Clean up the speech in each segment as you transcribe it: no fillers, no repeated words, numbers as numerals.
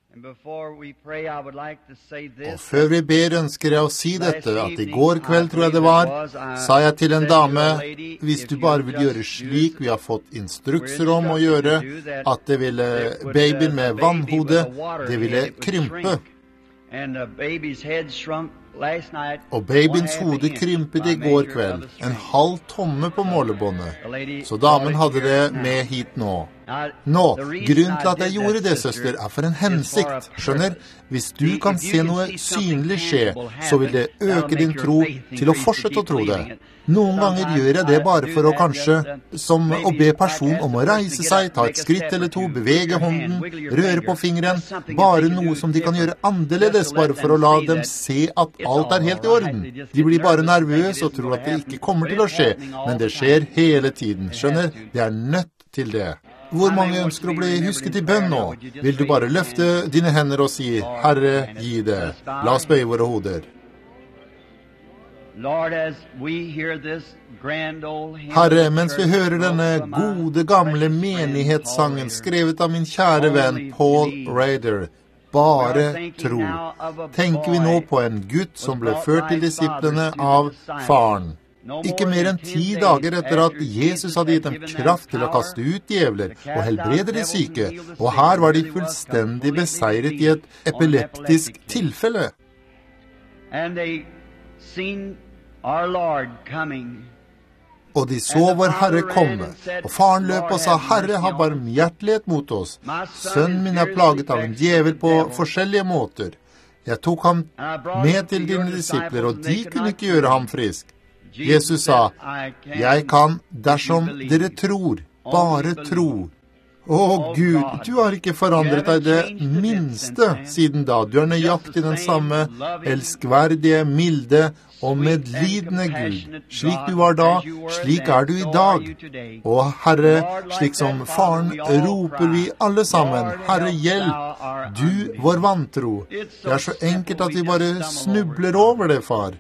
Og før vi ber, ønsker jeg å si dette, at I går kveld, tror jeg det var, sa jeg til en dame, hvis du bare vil gjøre slik vi har fått instrukser om å gjøre, at det ville babyen med vannhode, det ville krympe. Og babyens hode krympet I går kveld, en halv tomme på målebåndet. Så damen hadde det med hit nå. Nå, grunnen til at jeg gjorde det, søster, for en hensikt. Skjønner, hvis du kan se noe synlig skje, så vil det øke din tro til å fortsette å tro det. Noen ganger gjør jeg det bare for å kanskje, som å be personen om å reise seg, ta et skritt eller to, bevege hånden, røre på fingeren, bare noe som de kan gjøre annerledes, bare for å la dem se at alt helt I orden. De blir bare nervøse og tror at det ikke kommer til å skje, men det skjer hele tiden. Skjønner, det nødt til det. Hvor mange ønsker å bli husket I bønn nå? Vil du bare løfte dine hender og si, Herre, gi det. La oss bøye våre hoder. Herre, mens vi hører denne gode, gamle menighetssangen skrevet av min kjære venn Paul Rader, bare tro. Tenker vi nå på en gutt som ble ført til disiplene av faren. Ikke mer enn 10 dager etter at Jesus hadde gitt dem kraft til å kaste ut djevler og helbrede de syke, og her var de fullstendig beseiret I et epileptisk tilfelle. Og de så vår Herre komme, og faren løp og sa, Herre, ha barmhjertelighet mot oss. Sønnen min plaget av en djevel på forskjellige måter. Jeg tok ham med til dine disipler, og de kunne ikke gjøre ham frisk. Jesus sa, jeg kan dersom dere tror, bare tro. Å Gud, du har ikke forandret deg det minste siden da. Du nøyaktig den samme elskverdige, milde og medlidende Gud. Slik du var da, slik du I dag. Og Herre, slik som faren roper vi alle sammen, Herre, hjelp, du vår vantro. Det så enkelt at vi bare snubler over det, far.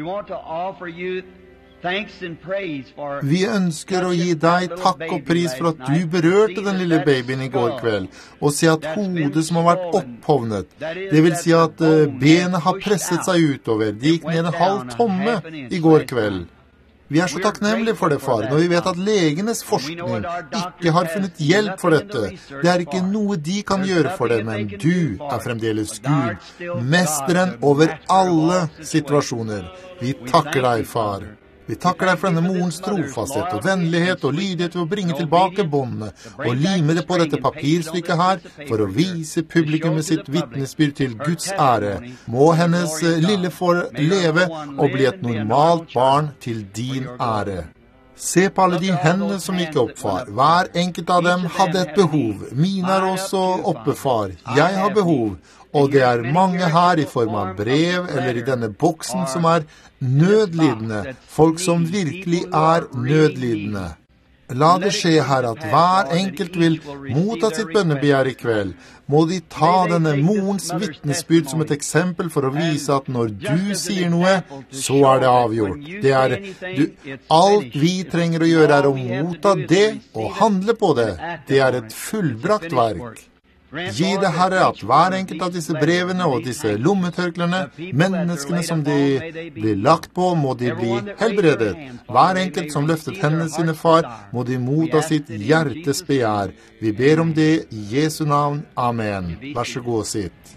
Vi ønsker å gi deg takk og pris for at du berørte den lille babyen I går kveld, og si at hodet som har vært opphovnet, det vil si at benet har presset seg utover, de gikk ned en halv tomme I går kveld. Vi så takknemlige for det, far, når vi vet at legenes forskning ikke har funnet hjelp for dette. Det ikke noe de kan gjøre for det, men du fremdeles Gud, mesteren over alle situasjoner. Vi takker deg, far. Vi takker deg for denne morens trofasthet og vennlighet og lydighet til å bringe tilbake båndene og lime det på dette papirstykket her for å vise publikum med sitt vittnesbyrd til Guds ære. Må hennes lille få leve og bli et normalt barn til din ære. Se på alle de hendene som gikk opp, far. Hver enkelt av dem hadde et behov. Mine også oppe, far. Jeg har behov. Og det mange her I form av brev eller I denne boksen som nødlidende. Folk som virkelig nødlidende. La det skje her at hver enkelt vil motta sitt bønnebegjær I kveld. Må de ta denne morens vittnesbyrd som et eksempel for å vise at når du sier noe, så det avgjort. Alt vi trenger å gjøre å motta det og handle på det. Det et fullbrakt verk. Gi det, Herre, at hver enkelt av disse brevene og disse lommetørklene, menneskene som de blir lagt på, må de bli helbredet. Hver enkelt som løftet hendene sine, far, må de motta sitt hjertes begjær. Vi ber om det I Jesu navn. Amen. Vær så god, sitt.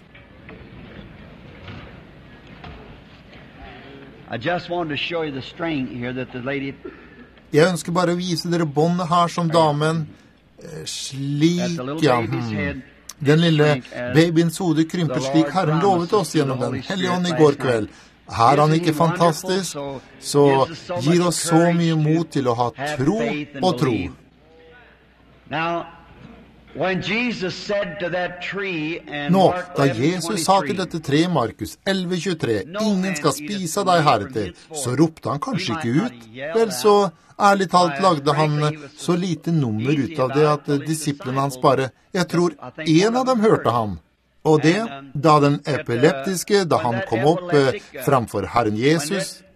Jeg ønsker bare å vise dere båndet her som damen, slik, Den lille babyens hode krymper slik Herren lovet oss gjennom den hellige ånd I går kveld. Her han ikke fantastisk, så gir oss så mye mot til å ha tro og tro. Nå, da Jesus sa til dette tre, Markus 11:23, ingen skal spise deg heretter, så ropte han kanskje ikke ut. Vel, så ærlig talt lagde han så lite nummer ut av det at disiplene hans bare, jeg tror en av dem hørte ham. Og det, da den epileptiske, da han kom opp framfor Herren Jesus,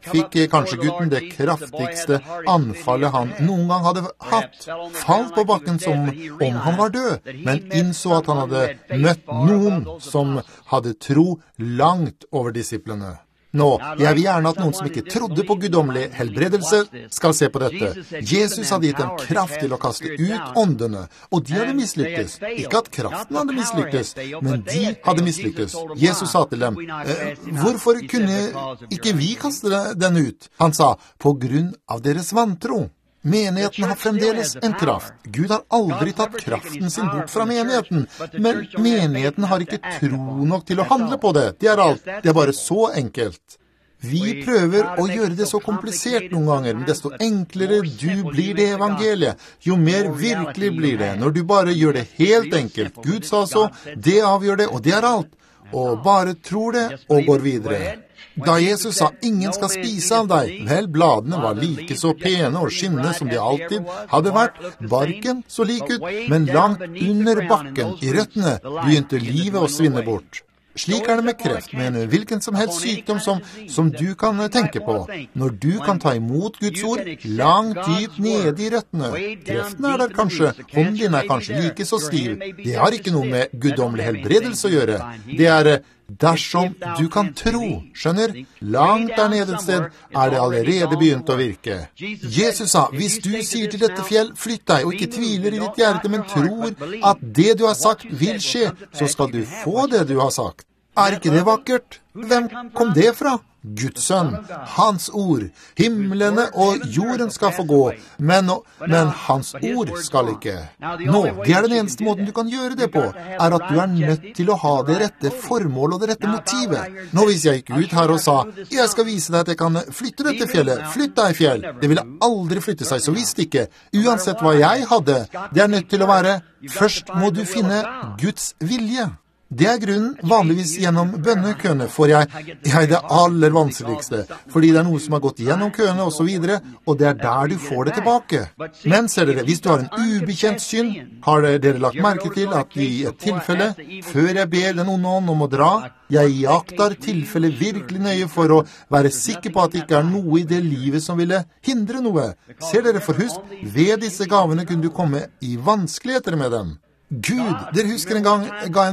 fikk kanskje gutten det kraftigste anfallet han noen gang hadde hatt. Falt på bakken som om han var død, men innså at han hadde møtt noen som hadde tro langt over disiplene. Nå, jeg vil gjerne at noen som ikke trodde på guddommelig helbredelse skal se på dette. Jesus hadde gitt dem kraft til å kaste ut åndene, og de hadde mislyktes. Ikke at kraften hadde mislyktes, men de hadde mislyktes. Jesus sa til dem, hvorfor kunne ikke vi kaste den ut? Han sa, på grunn av deres vantro. Menigheten har fremdeles en kraft. Gud har aldri tatt kraften sin bort fra menigheten, men menigheten har ikke tro nok til å handle på det. Det er alt. Det er bare så enkelt. Vi prøver å gjøre det så komplisert noen ganger, men desto enklere du blir det evangeliet, jo mer virkelig blir det. Når du bare gjør det helt enkelt. Gud sa så, det avgjør det, og det er alt. Og bare tror det og går videre. Da Jesus sa, ingen skal spise av deg, vel, bladene var like så pene og skinnende som de alltid hadde vært, barken så lik ut, men langt under bakken, i røttene, begynte livet å svinne bort. Slik er det med kreft, men hvilken som helst sykdom som du kan tenke på. Når du kan ta imot Guds ord, langt dypt nede i røttene. Kreften er der kanskje, hånden din er kanskje like så stiv. Det har ikke noe med guddommelig helbredelse å gjøre. Det er dersom du kan tro, skjønner? Langt der nede et sted er det allerede begynt å virke. Jesus sa, hvis du sier til dette fjell, flytt deg, og ikke tviler i ditt hjerte, men tror at det du har sagt vil skje, så skal du få det du har sagt. Er ikke det vakkert? Hvem kom det fra? Guds sønn, hans ord. Himmelene og jorden skal få gå, men hans ord skal ikke. Nå, det er den eneste måten du kan gjøre det på, er at du er nødt til å ha det rette formål og det rette motivet. Nå hvis jeg gikk ut her og sa, jeg skal vise deg at jeg kan flytte dette fjellet, flytt deg fjell. Det ville aldri flytte seg, så visst ikke. Uansett hva jeg hadde, det er nødt til å være, først må du finne Guds vilje. Det er grunnen, vanligvis gjennom bønnekøene får jeg det aller vanskeligste, fordi det er noe som har gått gjennom køene og så videre, og det er der du får det tilbake. Men ser dere, hvis du har en ubekjent synd, har dere lagt merke til at i et tilfelle, før jeg ber den onde ånd om å dra, jeg jakter tilfellet virkelig nøye for å være sikker på at det ikke er noe i det livet som ville hindre noe. Ser dere, for husk, ved disse gavene kunne du komme i vanskeligheter med dem. Gud, dere husker en gang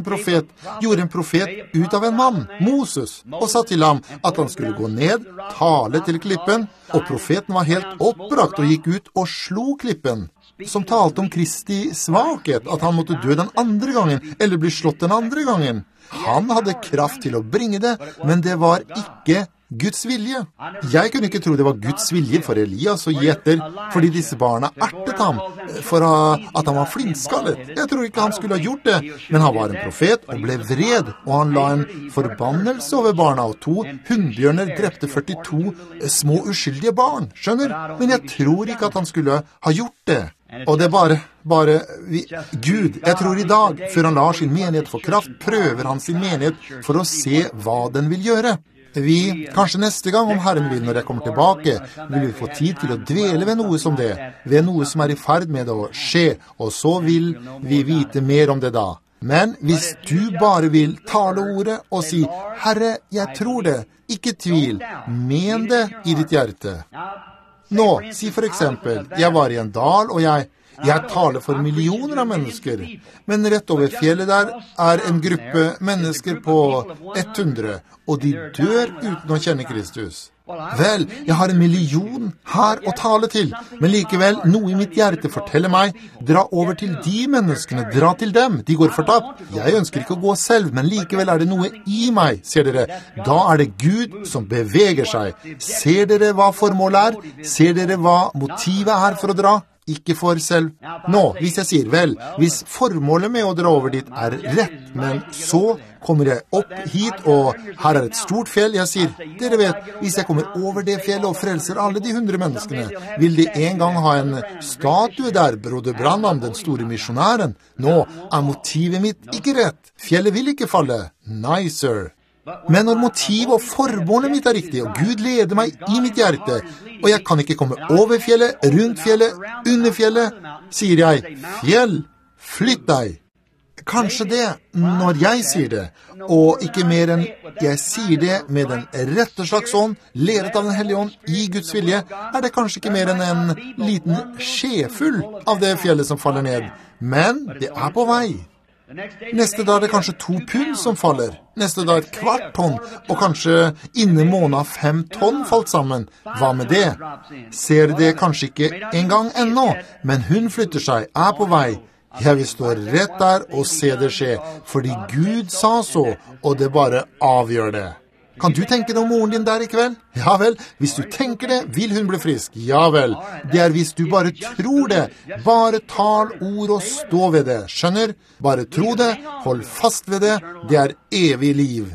gjorde en profet ut av en mann, Moses, og sa til ham at han skulle gå ned, tale til klippen, og profeten var helt oppbrakt og gikk ut og slo klippen, som talte om Kristi svakhet, at han måtte dø den andre gangen, eller bli slått den andre gangen. Han hadde kraft til å bringe det, men det var ikke Guds vilje. Jeg kunne ikke tro det var Guds vilje for Elias å gi etter, fordi disse barna ertet ham for at han var flintskallet. Jeg tror ikke han skulle ha gjort det, men han var en profet og ble vred, og han la en forbannelse over barna, og 2 hundbjørner drepte 42 små uskyldige barn, skjønner? Men jeg tror ikke at han skulle ha gjort det. Og det er Gud, jeg tror i dag, før han lar sin menighet få kraft, prøver han sin menighet for å se hva den vil gjøre. Kanskje neste gang om Herren vil, når jeg kommer tilbake, vil vi få tid til å dvele ved noe som det, ved noe som er i ferd med å skje, og så vil vi vite mer om det da. Men hvis du bare vil tale ordet og si, Herre, jeg tror det, ikke tvil, men det i ditt hjerte. Nå, si for eksempel, jeg var i en dal, og jeg taler for millioner av mennesker, men rett over fjellet der er en gruppe mennesker på 100, og de dør uten å kjenne Kristus. Vel, jeg har 1 million her å tale til, men likevel, noe i mitt hjerte forteller meg, dra over til de menneskene, dra til dem, de går fortapt. Jeg ønsker ikke å gå selv, men likevel er det noe i meg, ser dere. Da er det Gud som beveger seg. Ser dere hva formålet er? Ser dere hva motivet er for å dra? Ikke for selv. Nå, hvis jeg sier, vel, hvis formålet med å dra over dit er rett, men så kommer jeg opp hit, og her er et stort fjell, jeg sier, dere vet, hvis jeg kommer over det fjellet og frelser alle de 100 menneskene, vil de en gang ha en statue der, broder Branham, den store misjonæren. Nå er motivet mitt ikke rett. Fjellet vil ikke falle. Nei, sir. Men når motiv og formålet mitt er riktig, og Gud leder meg i mitt hjerte, og jeg kan ikke komme over fjellet, rundt fjellet, under fjellet, sier jeg, fjell, flytt deg. kanskje det når jeg sier det, og ikke mer enn jeg sier det med den rette slags ånd, ledet av den hellige ånd, i Guds vilje, det kanskje ikke mer enn en liten skjefull av det fjellet som faller ned. Men det på vei. Neste dag det kanskje 2 pund som faller. Neste dag 1/4 tonn, og kanskje innen måned 5 tonn falt sammen. Hva med det? Ser det kanskje ikke en gang ennå, men hun flytter seg, på vei. Jeg vil stå rett der og se det skje, fordi Gud sa så, og det bare avgjør det. Kan du tenke deg om moren din der i kveld? Ja vel, hvis du tenker det, vil hun bli frisk. Ja vel, det hvis du bare tror det. Bare tal ord og stå ved det. Skjønner? Bare tro det, hold fast ved det. Det evig liv.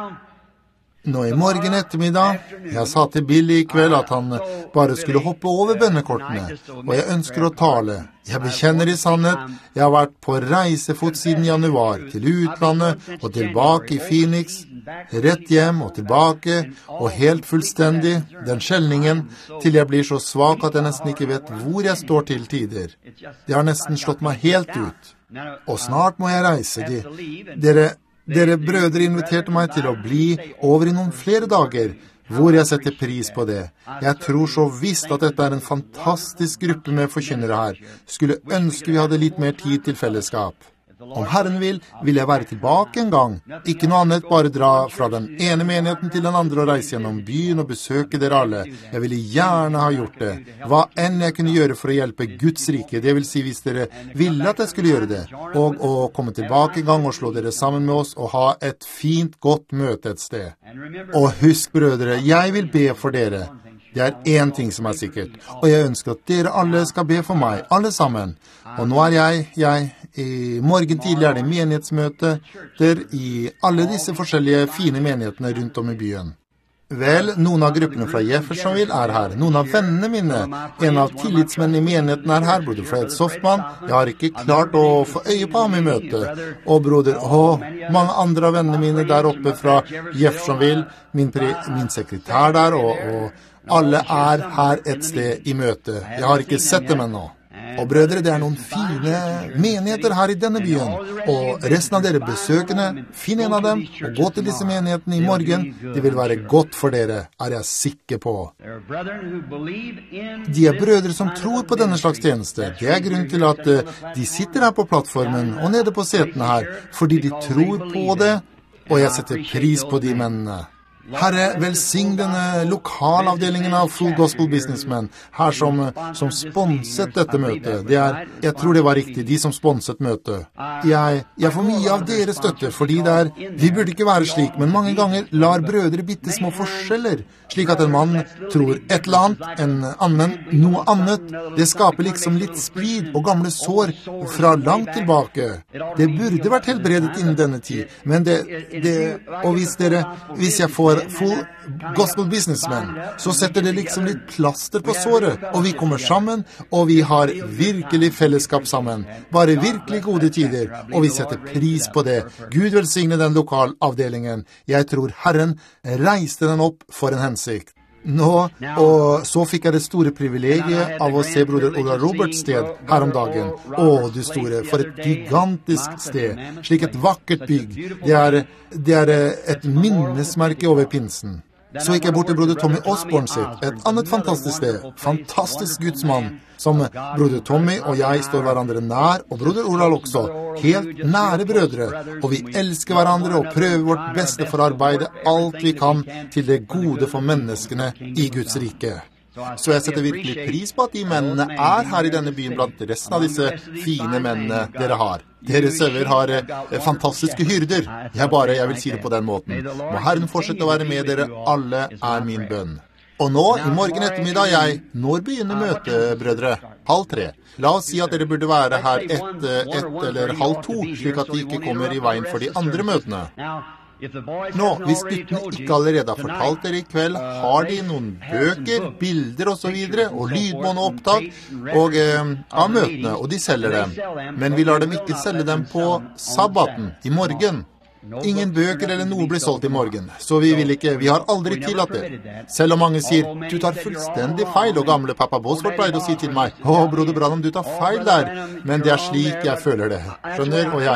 Nå i morgen ettermiddag, jeg sa til Billy i kveld at han bare skulle hoppe over bønnekortene, og jeg ønsker å tale. Jeg bekjenner i sannhet, jeg har vært på reisefot siden januar, til utlandet og tilbake i Phoenix, rett hjem og tilbake, og helt fullstendig, den skjelningen, til jeg blir så svak at jeg nesten ikke vet hvor jeg står til tider. Det har nesten slått meg helt ut. Og snart må jeg reise. Dere brødre inviterte meg til å bli over i noen flere dager, hvor jeg setter pris på det. Jeg tror så visst at dette en fantastisk gruppe med forkynnere her. Skulle ønske vi hadde litt mer tid til fellesskap. Om Herren vil jeg være tilbake en gang. Ikke noe annet, bare dra fra den ene menigheten til den andre og reise gjennom byen og besøke dere alle. Jeg ville gjerne ha gjort det. Hva enn jeg kunne gjøre for å hjelpe Guds rike, det vil si hvis dere ville at jeg skulle gjøre det. Og å komme tilbake en gang og slå dere sammen med oss og ha et fint, godt møte et sted. Og husk, brødre, jeg vil be for dere. Det en ting som sikkert, og jeg ønsker at dere alle skal be for meg, alle sammen. Og nå jeg i morgen tidlig det menighetsmøte der i alle disse forskjellige fine menighetene rundt om i byen. Vel, noen av gruppene fra Jeffersonville her, noen av vennene mine, en av tillitsmennene i menigheten her, broder Fred Softman, jeg har ikke klart å få øye på ham i møte, og broder, mange andre av vennene mine der oppe fra Jeffersonville, min sekretær der, og alle her et sted i møte. Jeg har ikke sett dem ennå. Og brødre, det noen fine menigheter her i denne byen, og resten av dere besøkende, finn en av dem, og gå til disse menighetene i morgen. Det vil være godt for dere, jeg sikker på. De brødre som tror på denne slags tjeneste. Det grunn til at de sitter her på plattformen og nede på setene her, fordi de tror på det, og jeg setter pris på de mennene. Herre, velsign denne lokalavdelingen av Full Gospel Businessmen, her som sponset dette møtet. Jeg tror det var riktig, de som sponset møtet. Jeg får mye av deres støtte, fordi vi burde ikke være slik, men mange ganger lar brødre bitte små forskjeller, slik at en mann tror et eller annet, en annen noe annet. Det skaper liksom litt splid og gamle sår fra langt tilbake. Det burde vært helbredet innen denne tid, men og hvis jeg får Full Gospel Businessmen, så setter det liksom litt plaster på såret, og vi kommer sammen, og vi har virkelig fellesskap sammen. Bare virkelig gode tider, og vi setter pris på det. Gud velsigne den lokalavdelingen. Jeg tror Herren reiste den opp for en hensikt. Nå, og så fikk jeg det store privilegiet av å se broder Ola Roberts sted her om dagen. Du store, for et gigantisk sted, slik et vakkert bygg. Det et minnesmerke over pinsen. Så gikk jeg bort til broder Tommy Osborne sitt, et annet fantastisk sted, fantastisk gudsmann, som broder Tommy og jeg står hverandre nær, og broder Oral også, helt nære brødre, og vi elsker hverandre og prøver vårt beste for å arbeide alt vi kan til det gode for menneskene i Guds rike. Så jeg setter virkelig pris på at de mennene her i denne byen blant resten av disse fine mennene dere har. Dere søver har fantastiske hyrder. Jeg vil si det på den måten. Må Herren fortsette å være med dere, alle min bønn. Og nå, i morgen ettermiddag, når begynner møtet, brødre? 2:30. La oss si at dere burde være her 1 eller 1:30, slik at de ikke kommer i veien for de andre møtene. Nå, hvis guttene ikke allerede har fortalt dere i kveld, har de noen bøker, bilder og så videre, og lydmåne opptak av møtene, og de selger dem. Men vi lar dem ikke selge dem på sabbaten, i morgen. Ingen bøker eller noe blir solgt i morgen, så vi har aldri tillatt det. Selv om mange sier, du tar fullstendig feil, og gamle pappa Bosworth pleide å si til meg, broder Branham, du tar feil der, men det slik jeg føler det. Skjønner, og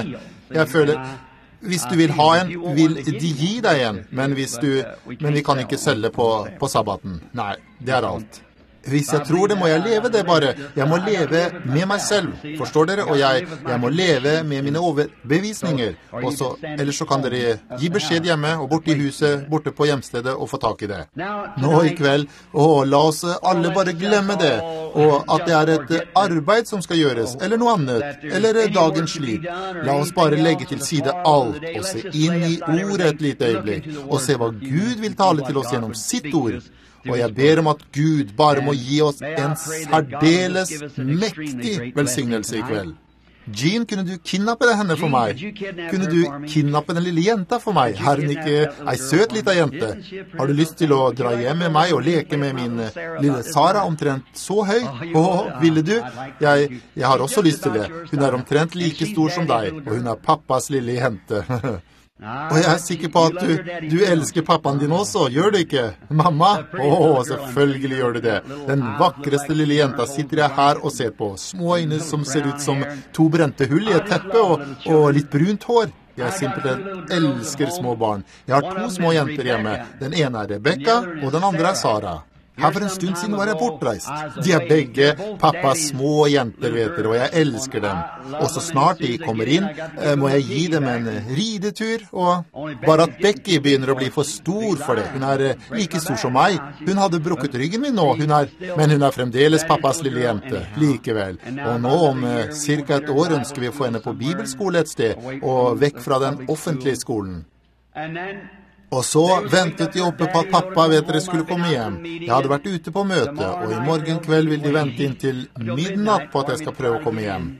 Jeg føler, hvis du vil ha en, vil de gi deg en, men vi kan ikke selge på sabbaten. Nei, det alt. Hvis jeg tror det, må jeg leve det bare. Jeg må leve med meg selv, forstår dere? Og jeg må leve med mine overbevisninger. Ellers så kan dere gi beskjed hjemme og borte i huset, borte på hjemstedet og få tak i det. Nå i kveld, la oss alle bare glemme det, og at det et arbeid som skal gjøres, eller noe annet, eller dagens slit. La oss bare legge til side alt, og se inn i ordet et lite øyeblikk, og se hva Gud vil tale til oss gjennom sitt ord. Og jeg ber om at Gud bare må gi oss en særdeles mektig velsignelse i kveld. Jean, kunne du kidnappe henne for meg? Kunne du kidnappe den lille jenta for meg? Har hun ikke ei søt lita jente? Har du lyst til å dra hjem med meg og leke med min lille Sara omtrent så høy? Ville du? Jeg har også lyst til det. Hun omtrent like stor som deg, og hun pappas lille jente. Og jeg sikker på at du elsker pappaen din også, gjør du ikke? Mamma? Selvfølgelig gjør du det. Den vakreste lille jenta sitter jeg her og ser på. Små øyne som ser ut som 2 brente hull i et teppe og litt brunt hår. Jeg simpelthen elsker små barn. Jeg har 2 små jenter hjemme. Den ene Rebecca, og den andre Sara. Her for en stund siden var jeg bortreist. De begge pappas små jenter, vet dere, og jeg elsker dem. Og så snart de kommer inn, må jeg gi dem en ridetur, og bare at Becky begynner å bli for stor for det. Hun like stor som meg. Hun hadde brukket ryggen min nå, men hun fremdeles pappas lille jente, likevel. Og nå om cirka et år ønsker vi å få henne på bibelskole et sted, og vekk fra den offentlige skolen. Og så ventet de oppe på at pappa skulle komme hjem. Jeg hadde vært ute på møte, og i morgen kveld vil de vente inn til midnatt på at jeg skal prøve å komme hjem.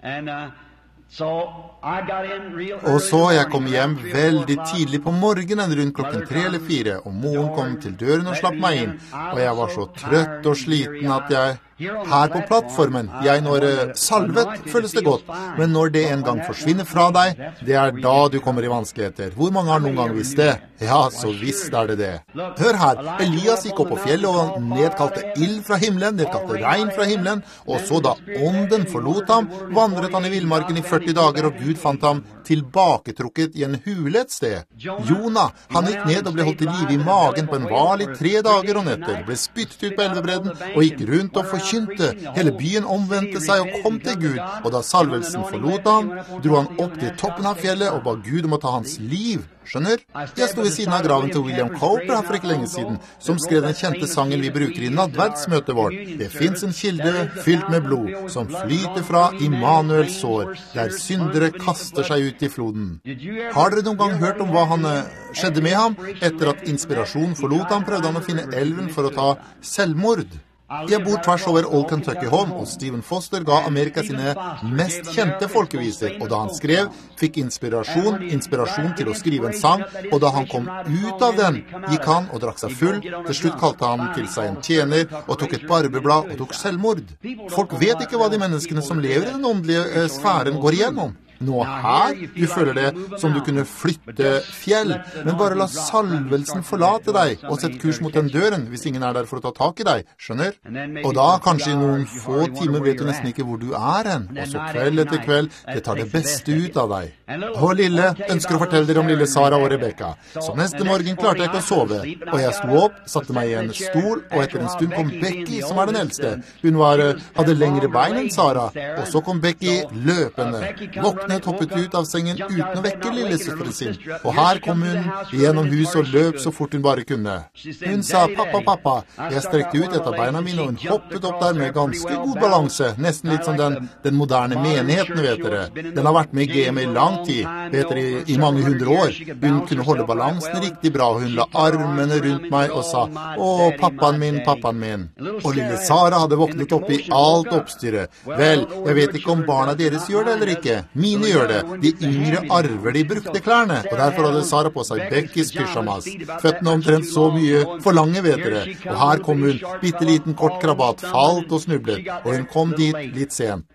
Og så jeg kom hjem veldig tidlig på morgenen rundt klokken 3 eller 4, og moren kom til døren og slapp meg inn, og jeg var så trøtt og sliten at her på plattformen, når salvet føles det godt, men når det en gang forsvinner fra deg, det da du kommer i vanskeligheter. Hvor mange har noen gang visst det? Ja, så visst det det. Hør her, Elias gikk opp på fjellet og nedkalte ild fra himmelen, nedkalte regn fra himmelen, og så da ånden forlot ham, vandret han i villmarken i 40 dager, og Gud fant ham tilbaketrukket i en hule et sted. Jonah, han gikk ned og ble holdt i live i magen på en hval i 3 dager og netter, ble spyttet ut på elvebredden og gikk rundt og forkynte. Hele byen omvendte seg og kom til Gud, og da salvelsen forlot ham, dro han opp til toppen av fjellet og ba Gud om å ta hans liv. Skjønner? Jeg sto ved siden av graven til William Cowper her for ikke lenge siden, som skrev den kjente sangen vi bruker i nattverdsmøtet vårt. Det finnes en kilde fylt med blod, som flyter fra Immanuels sår, der syndere kaster seg ut i floden. Har dere noen gang hørt om hva skjedde med ham? Etter at inspirasjonen forlot ham, prøvde han å finne elven for å ta selvmord. Jeg bor tvers over Old Kentucky Home, og Stephen Foster ga Amerika sine mest kjente folkeviser, og da han skrev, fikk inspirasjon til å skrive en sang, og da han kom ut av den, gikk han og drakk seg full. Til slutt kalte han til seg en tjener, og tok et barbeblad og tok selvmord. Folk vet ikke hva de menneskene som lever i den åndelige sfæren går igjennom. Nå her, du føler det som du kunne flytte fjell, men bare la salvelsen forlate deg, og sett kurs mot den døren, hvis ingen der for å ta tak i deg, skjønner? Og da, kanskje i noen få timer, vet du nesten ikke hvor du hen, og så kveld etter kveld, det tar det beste ut av deg. Og lille, ønsker å fortelle dere om lille Sara og Rebecca. Så neste morgen klarte jeg ikke å sove, og jeg sto opp, satte meg i en stol, og etter en stund kom Becky, som den eldste. Hun hadde lengre bein enn Sara, og så kom Becky løpende. Hoppet ut av sengen uten å vekke lillesøsteren sin, og her kom hun gjennom huset og løp så fort hun bare kunne. Hun sa, pappa, jeg strekte ut etter beina mine, og hun hoppet opp der med ganske god balanse, nesten litt som den moderne menigheten, vet dere. Den har vært med i GM i lang tid, vet dere, i mange 100 år. Hun kunne holde balansen riktig bra, og hun la armene rundt meg og sa, pappaen min. Og lille Sara hadde våknet opp i alt oppstyret. Vel, jeg vet ikke om barna deres gjør det eller ikke. Mine gjør det. De yngre arver de brukte klærne, og derfor hadde Sara på seg Beckys pyjamas. Føttene omtrent så mye for lange, vet dere. Og her kom hun, bitteliten kort krabat, falt og snublet, og hun kom dit litt sent.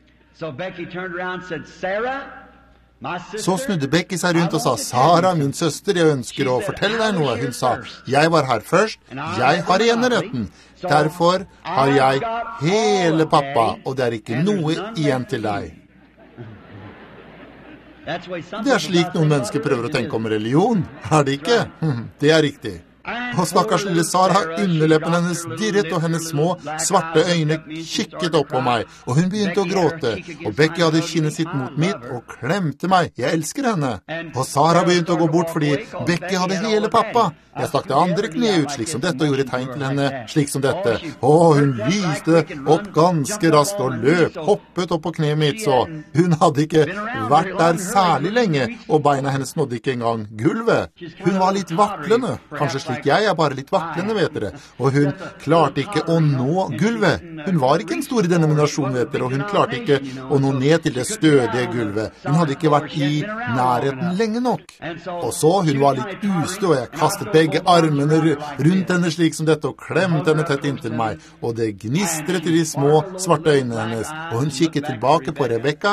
Så snudde Becky seg rundt og sa, Sara, min søster, jeg ønsker å fortelle deg noe. Hun sa, jeg var her først, jeg har eneretten. Derfor har jeg hele pappa, og det ikke noe igjen til deg. Det slik noen mennesker prøver å tenke om religion, det ikke? Det riktig. Og stakkars lille Sara, underleppen hennes dirret, og hennes små, svarte øyne kikket opp på meg, og hun begynte å gråte, og Becky hadde kinnet sitt mot mitt og klemte meg. Jeg elsker henne. Og Sara begynte å gå bort fordi Becky hadde hele pappa. Jeg stakk det andre kneet ut slik som dette og gjorde tegn til henne slik som dette. Hun lyste opp ganske raskt og løp, hoppet opp på kneet mitt, så hun hadde ikke vært der særlig lenge, og beina hennes nådde ikke engang gulvet. Hun var litt vaklende, kanskje slik jeg bare litt vaklende, vet dere, og hun klarte ikke å nå gulvet. Hun var ikke en stor denominasjon, vet dere, og hun klarte ikke å nå ned til det stødige gulvet. Hun hadde ikke vært i nærheten lenge nok. Og så, hun var litt ustø, og jeg kastet begge armene rundt henne slik som dette, og klemte henne tett inntil meg, og det gnistret i de små, svarte øynene hennes, og hun kikket tilbake på Rebekka.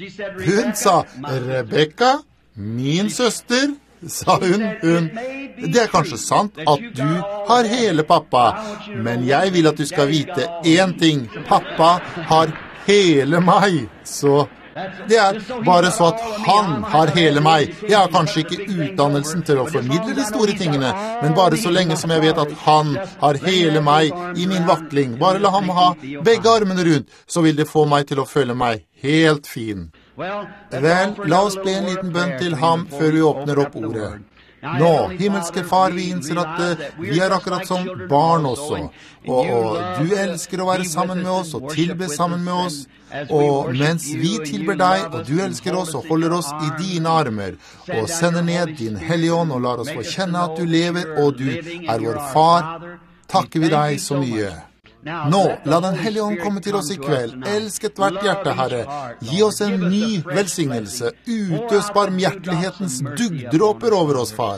Hun sa, Rebekka, min søster, sa hun. Det kanskje sant at du har hele pappa, men jeg vil at du skal vite en ting. Pappa har hele meg, så det bare så at han har hele meg. Jeg har kanskje ikke utdannelsen til å formidle de store tingene, men bare så lenge som jeg vet at han har hele meg i min vakling. Bare la ham ha begge armene rundt, så vil det få meg til å føle meg helt fin. Vel, la oss be en liten bønn til ham før vi åpner opp ordet. Nå, himmelske far, vi innser at vi akkurat som barn også, og du elsker å være sammen med oss og tilbe sammen med oss, og mens vi tilber deg, og du elsker oss og holder oss i dine armer, og sender ned din Hellige Ånd og lar oss få kjenne at du lever, og du vår far, takker vi deg så mye. Nå, la den Hellige Ånd komme til oss i kveld. Elsket hvert hjerte, Herre. Gi oss en ny velsignelse. Utøs barmhjertelighetens dugdråper over oss, far.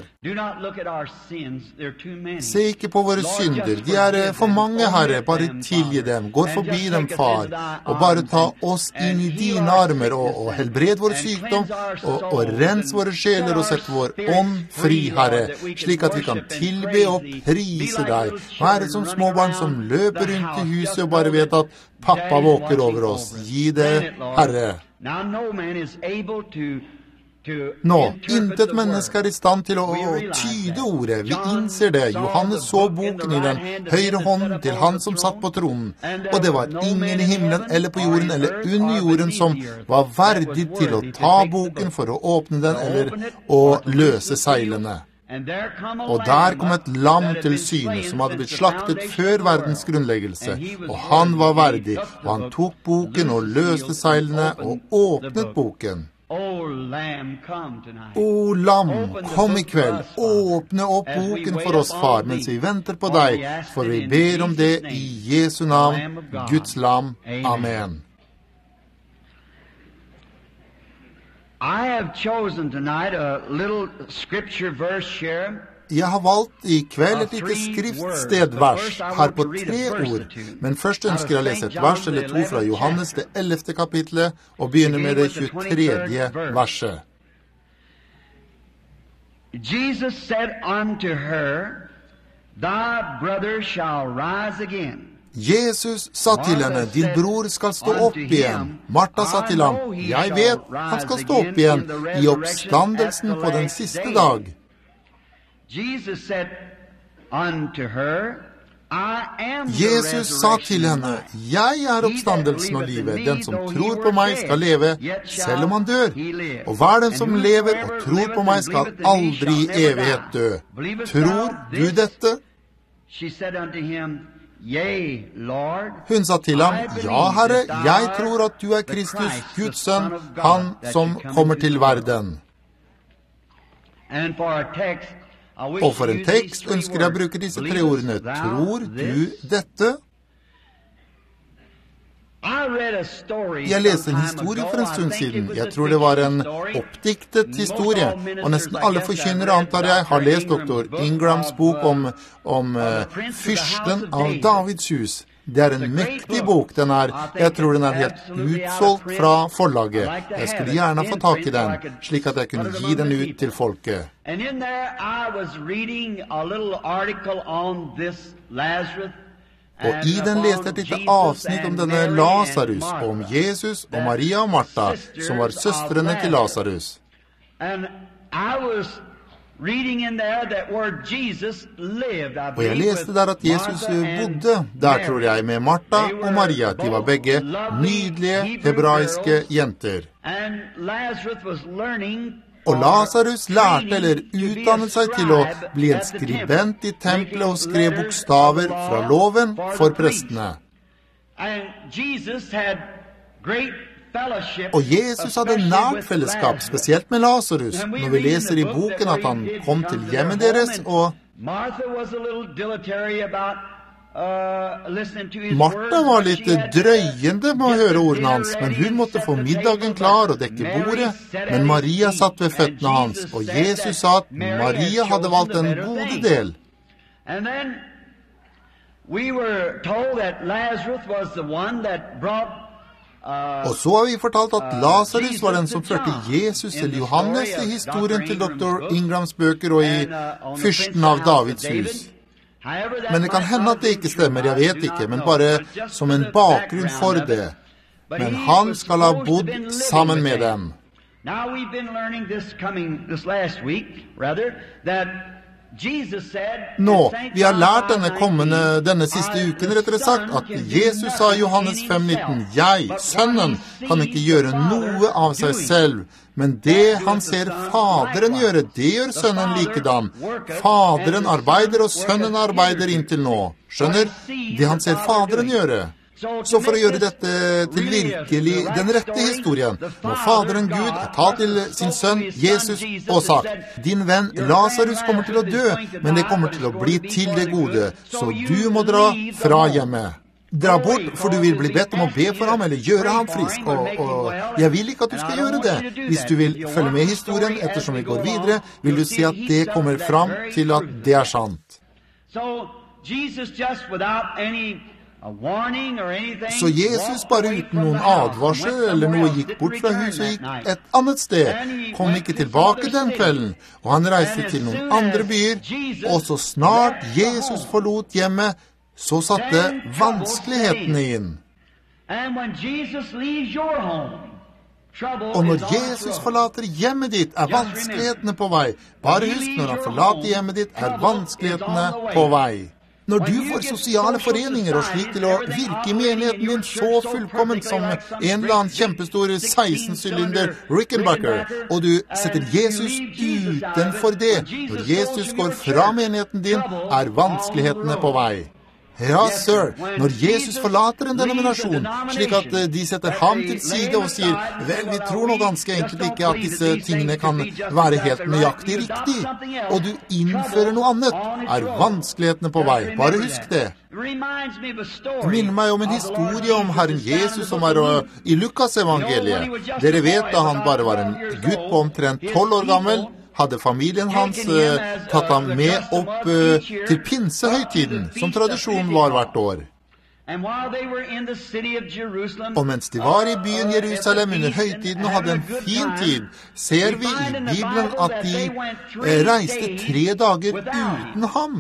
Se ikke på våre synder. De for mange, Herre. Bare tilgi dem. Gå forbi dem, far. Og bare ta oss inn i dine armer og helbred vår sykdom og rens våre sjeler og sett vår ånd fri, Herre, slik at vi kan tilbe og prise deg. Være som småbarn som løper rundt i huset og bare vet at pappa våker over oss. Gi det, Herre. Nå, intet menneske i stand til å tyde ordet. Vi innser det. Johannes så boken i den høyre hånden til han som satt på tronen. Og det var ingen i himmelen eller på jorden eller under jorden som var verdig til å ta boken for å åpne den eller å løse seilene. Og der kom et lam til syne som hadde blitt slaktet før verdens grunnleggelse, og han var verdig, og han tok boken og løste seilene og åpnet boken. O lam, kom i kveld, åpne opp boken for oss, far, mens vi venter på deg, for vi ber om det i Jesu navn, Guds lam. Amen. I have chosen tonight a little scripture verse here. Jeg har valgt i kveld et lite skriftstedvers her på 3 ord, men først ønsker jeg å lese et vers eller 2 fra Johannes det 11. kapitlet og begynne med det 23. verset. Jesus said unto her, Thy brother shall rise again. Jesus sa til henne, din bror skal stå opp igjen. Martha sa til ham, jeg vet, han skal stå opp igjen i oppstandelsen på den siste dag. Jesus sa til henne, jeg oppstandelsen og livet. Den som tror på meg skal leve, selv om han dør. Og hver den som lever og tror på meg skal aldri i evighet dø. Tror du dette? Hun sa til ham, ja, Herre, jeg tror at du Kristus, Guds sønn, han som kommer til verden. Og for en tekst ønsker jeg å bruke disse 3 ordene. Tror du dette? Jeg leste en historie for en stund siden. Jeg tror det var en oppdiktet historie, og nesten alle forkynnere, antar jeg, har lest doktor Ingrams bok om fyrsten av Davids hus. Det en mektig bok. Jeg tror den helt utsolgt fra forlaget. Jeg skulle gjerne få tak i den, slik at jeg kunne gi den ut til folket. And in there I was reading a little article on this Lazarus. Og i den leste et lite avsnitt om denne Lazarus, og om Jesus og Maria og Martha, som var søstrene til Lazarus. Og jeg leste der at Jesus bodde, der tror jeg, med Martha og Maria. De var begge nydelige hebraiske jenter. Og Lazarus lærte eller utdannet seg til å bli en skribent i tempelet og skrev bokstaver fra loven for prestene. Og Jesus hadde nært fellesskap, spesielt med Lazarus, når vi leser i boken at han kom til hjemmet deres, og Martha var litt drøyende med å høre ordene hans, men hun måtte få middagen klar og dekke bordet. Men Maria satt ved føttene hans, og Jesus sa at Maria hadde valgt en god del. Og så har vi fortalt at Lazarus var den som førte Jesus til Johannes i historien til dr. Ingrams bøker og i Fyrsten av Davids hus. Men det kan hende at det ikke stemmer, jeg vet ikke, men bare som en bakgrunn for det. Men han skal ha bodd sammen med dem. Nå, vi har lært denne siste uken, rettere sagt, at Jesus sa i Johannes 5,19, «Jeg, sønnen, kan ikke gjøre noe av seg selv, men det han ser Faderen gjøre, det gjør sønnen likedan. Faderen arbeider, og sønnen arbeider inntil nå. Skjønner? Det han ser Faderen gjøre. Så for å gjøre dette til virkelig den rette historien, må Faderen Gud ta til sin sønn Jesus og sagt, «Din venn Lazarus kommer til å dø, men det kommer til å bli til det gode, så du må dra fra hjemmet. Dra bort, for du vil bli bedt om å be for ham eller gjøre ham frisk, og jeg vil ikke at du skal gjøre det. Hvis du vil følge med historien ettersom vi går videre, vil du se at det kommer fram til at det er sant. Så Jesus bare uten noen advarsel eller noe gikk bort fra huset og gikk et annet sted, kom ikke tilbake den kvelden, og han reiste til noen andre byer, og så snart Jesus forlot hjemmet, så satte vanskelighetene inn. Og når Jesus forlater hjemmet ditt, er vanskelighetene på vei. Bare husk, når han forlater hjemmet ditt, er vanskelighetene på vei. Når du får sosiale foreninger og slik til å virke i menigheten din så fullkomment som en eller annen kjempestor 16-sylinder Rickenbacker, og du setter Jesus utenfor det, når Jesus går fra menigheten din, er vanskelighetene på vei. Ja, sir, når Jesus forlater en denominasjon, slik at de setter ham til side og sier, vel, vi tror nå ganske enkelt ikke at disse tingene kan være helt nøyaktig riktig, og du innfører noe annet, er vanskelighetene på vei. Bare husk det. Det minner meg om en historie om Herren Jesus som er i Lukas evangeliet. Dere vet da han bare var en gutt på omtrent 12 år gammel, hadde familien hans tatt ham med opp til pinsehøytiden, som tradisjonen var hvert år. Og mens de var i byen Jerusalem under høytiden og hadde en fin tid, ser vi i Bibelen at de reiste 3 dager uten ham.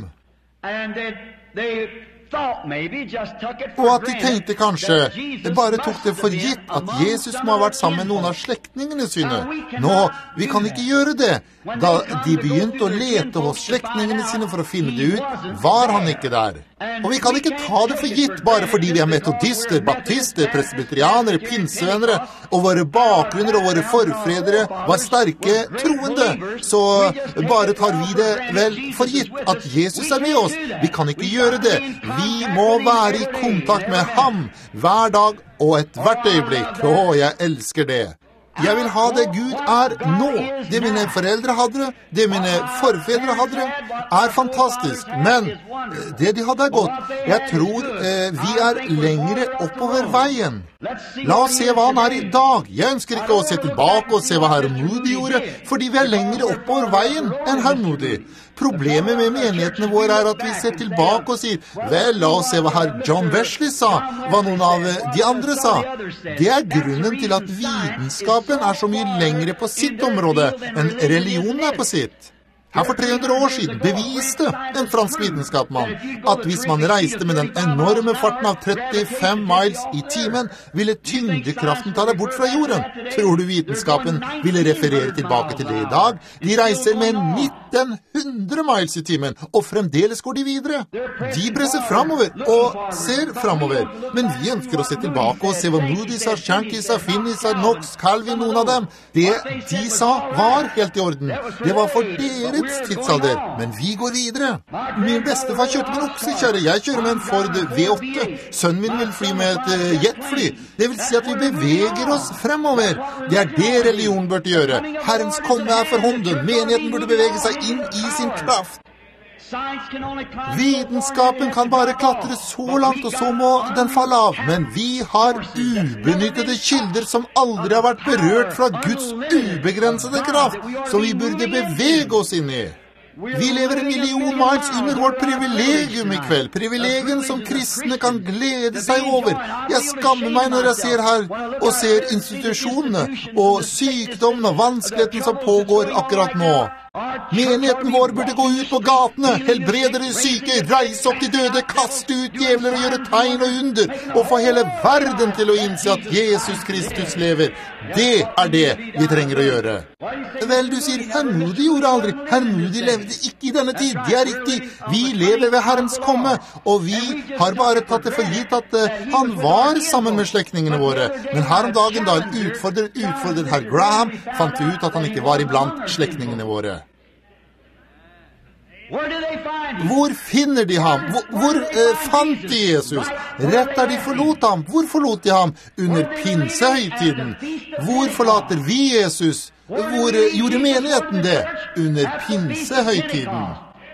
Og at de tenkte kanskje, det bare tok det for gitt at Jesus må ha vært sammen med noen av slektningene sine. Nå, vi kan ikke gjøre det. Da de begynte å lete hos slektningene sine for å finne det ut, var han ikke der. Og vi kan ikke ta det for gitt bare fordi vi er metodister, baptister, presbyterianere, pinsevennere, og våre bakgrunner og våre forfedre var sterke troende. Så bare tar vi det vel for gitt at Jesus er med oss. Vi kan ikke gjøre det. Vi må være i kontakt med ham hver dag og et hvert øyeblikk. Å, jeg elsker det. Jeg vil ha det Gud er nå. Det mine foreldre hadde, det mine forfedre hadde, er fantastisk. Men det de hadde er godt. Jeg tror vi er lengre oppover veien. La oss se hva han er i dag. Jeg ønsker ikke å se tilbake og se hva Herr Moody gjorde, fordi vi er lengre oppover veien enn Herr Moody. Problemet med menighetene våre er at vi ser tilbake og sier, vel, la oss se hva Herr John Wesley sa, hva noen av de andre sa. Det er grunnen til at vitenskapen er så mye lengre på sitt område enn religionen er på sitt. Her for 300 år siden beviste en fransk vitenskapsmann at hvis man reiste med den enorme farten av 35 miles i timen, ville tyngdekraften ta deg bort fra jorden. Tror du vitenskapen ville referere tilbake til det i dag? De reiser med 1900 miles i timen, og fremdeles går de videre. De presser fremover og ser fremover, men vi ønsker å se tilbake og se hva Moody sa, Shanky sa, Finney sa, Knox, Calvin, noen av dem. Det de sa var helt i orden. Det var for deres tidsalder, men vi går videre. Min bestefar kjørte med en oksekjerre, jeg kjører med en Ford V8. Sønnen min vil fly med et jetfly. Det vil si at vi beveger oss fremover. Det er det religion burde gjøre. Herrens komme er for hånden. Menigheten burde bevege seg inn i sin kraft. Vitenskapen kan bare klatre så langt, og så må den falle av. Men vi har ubenyttede kilder som aldri har vært berørt fra Guds ubegrensede kraft, som vi burde bevege oss inn i. Vi lever 1 million miles under vårt privilegium i kveld. Privilegien som kristne kan glede seg over. Jeg skammer meg når jeg ser her og ser institusjonene og sykdommen og vanskeligheten som pågår akkurat nå. Menigheten vår burde gå ut på gatene, helbrede de syke, reise opp de døde, kaste ut djevler og gjøre tegn og under, og få hele verden til å innse at Jesus Kristus lever. Det er det vi trenger å gjøre. Vel, du sier, Herr Moody gjorde aldri. Herr Moody levde ikke i denne tid. Det er riktig. Vi lever ved Herrens komme, og vi har bare tatt det for gitt at han var sammen med slektningene våre. Men her om dagen, da en utfordret herr Graham, fant vi ut at han ikke var iblant slektningene våre. Hvor finner de ham? Hvor fant de Jesus? Rett der de forlot ham. Hvor forlot de ham? Under pinsehøytiden. Hvor forlater vi Jesus? Hvor gjorde menigheten det? Under pinsehøytiden.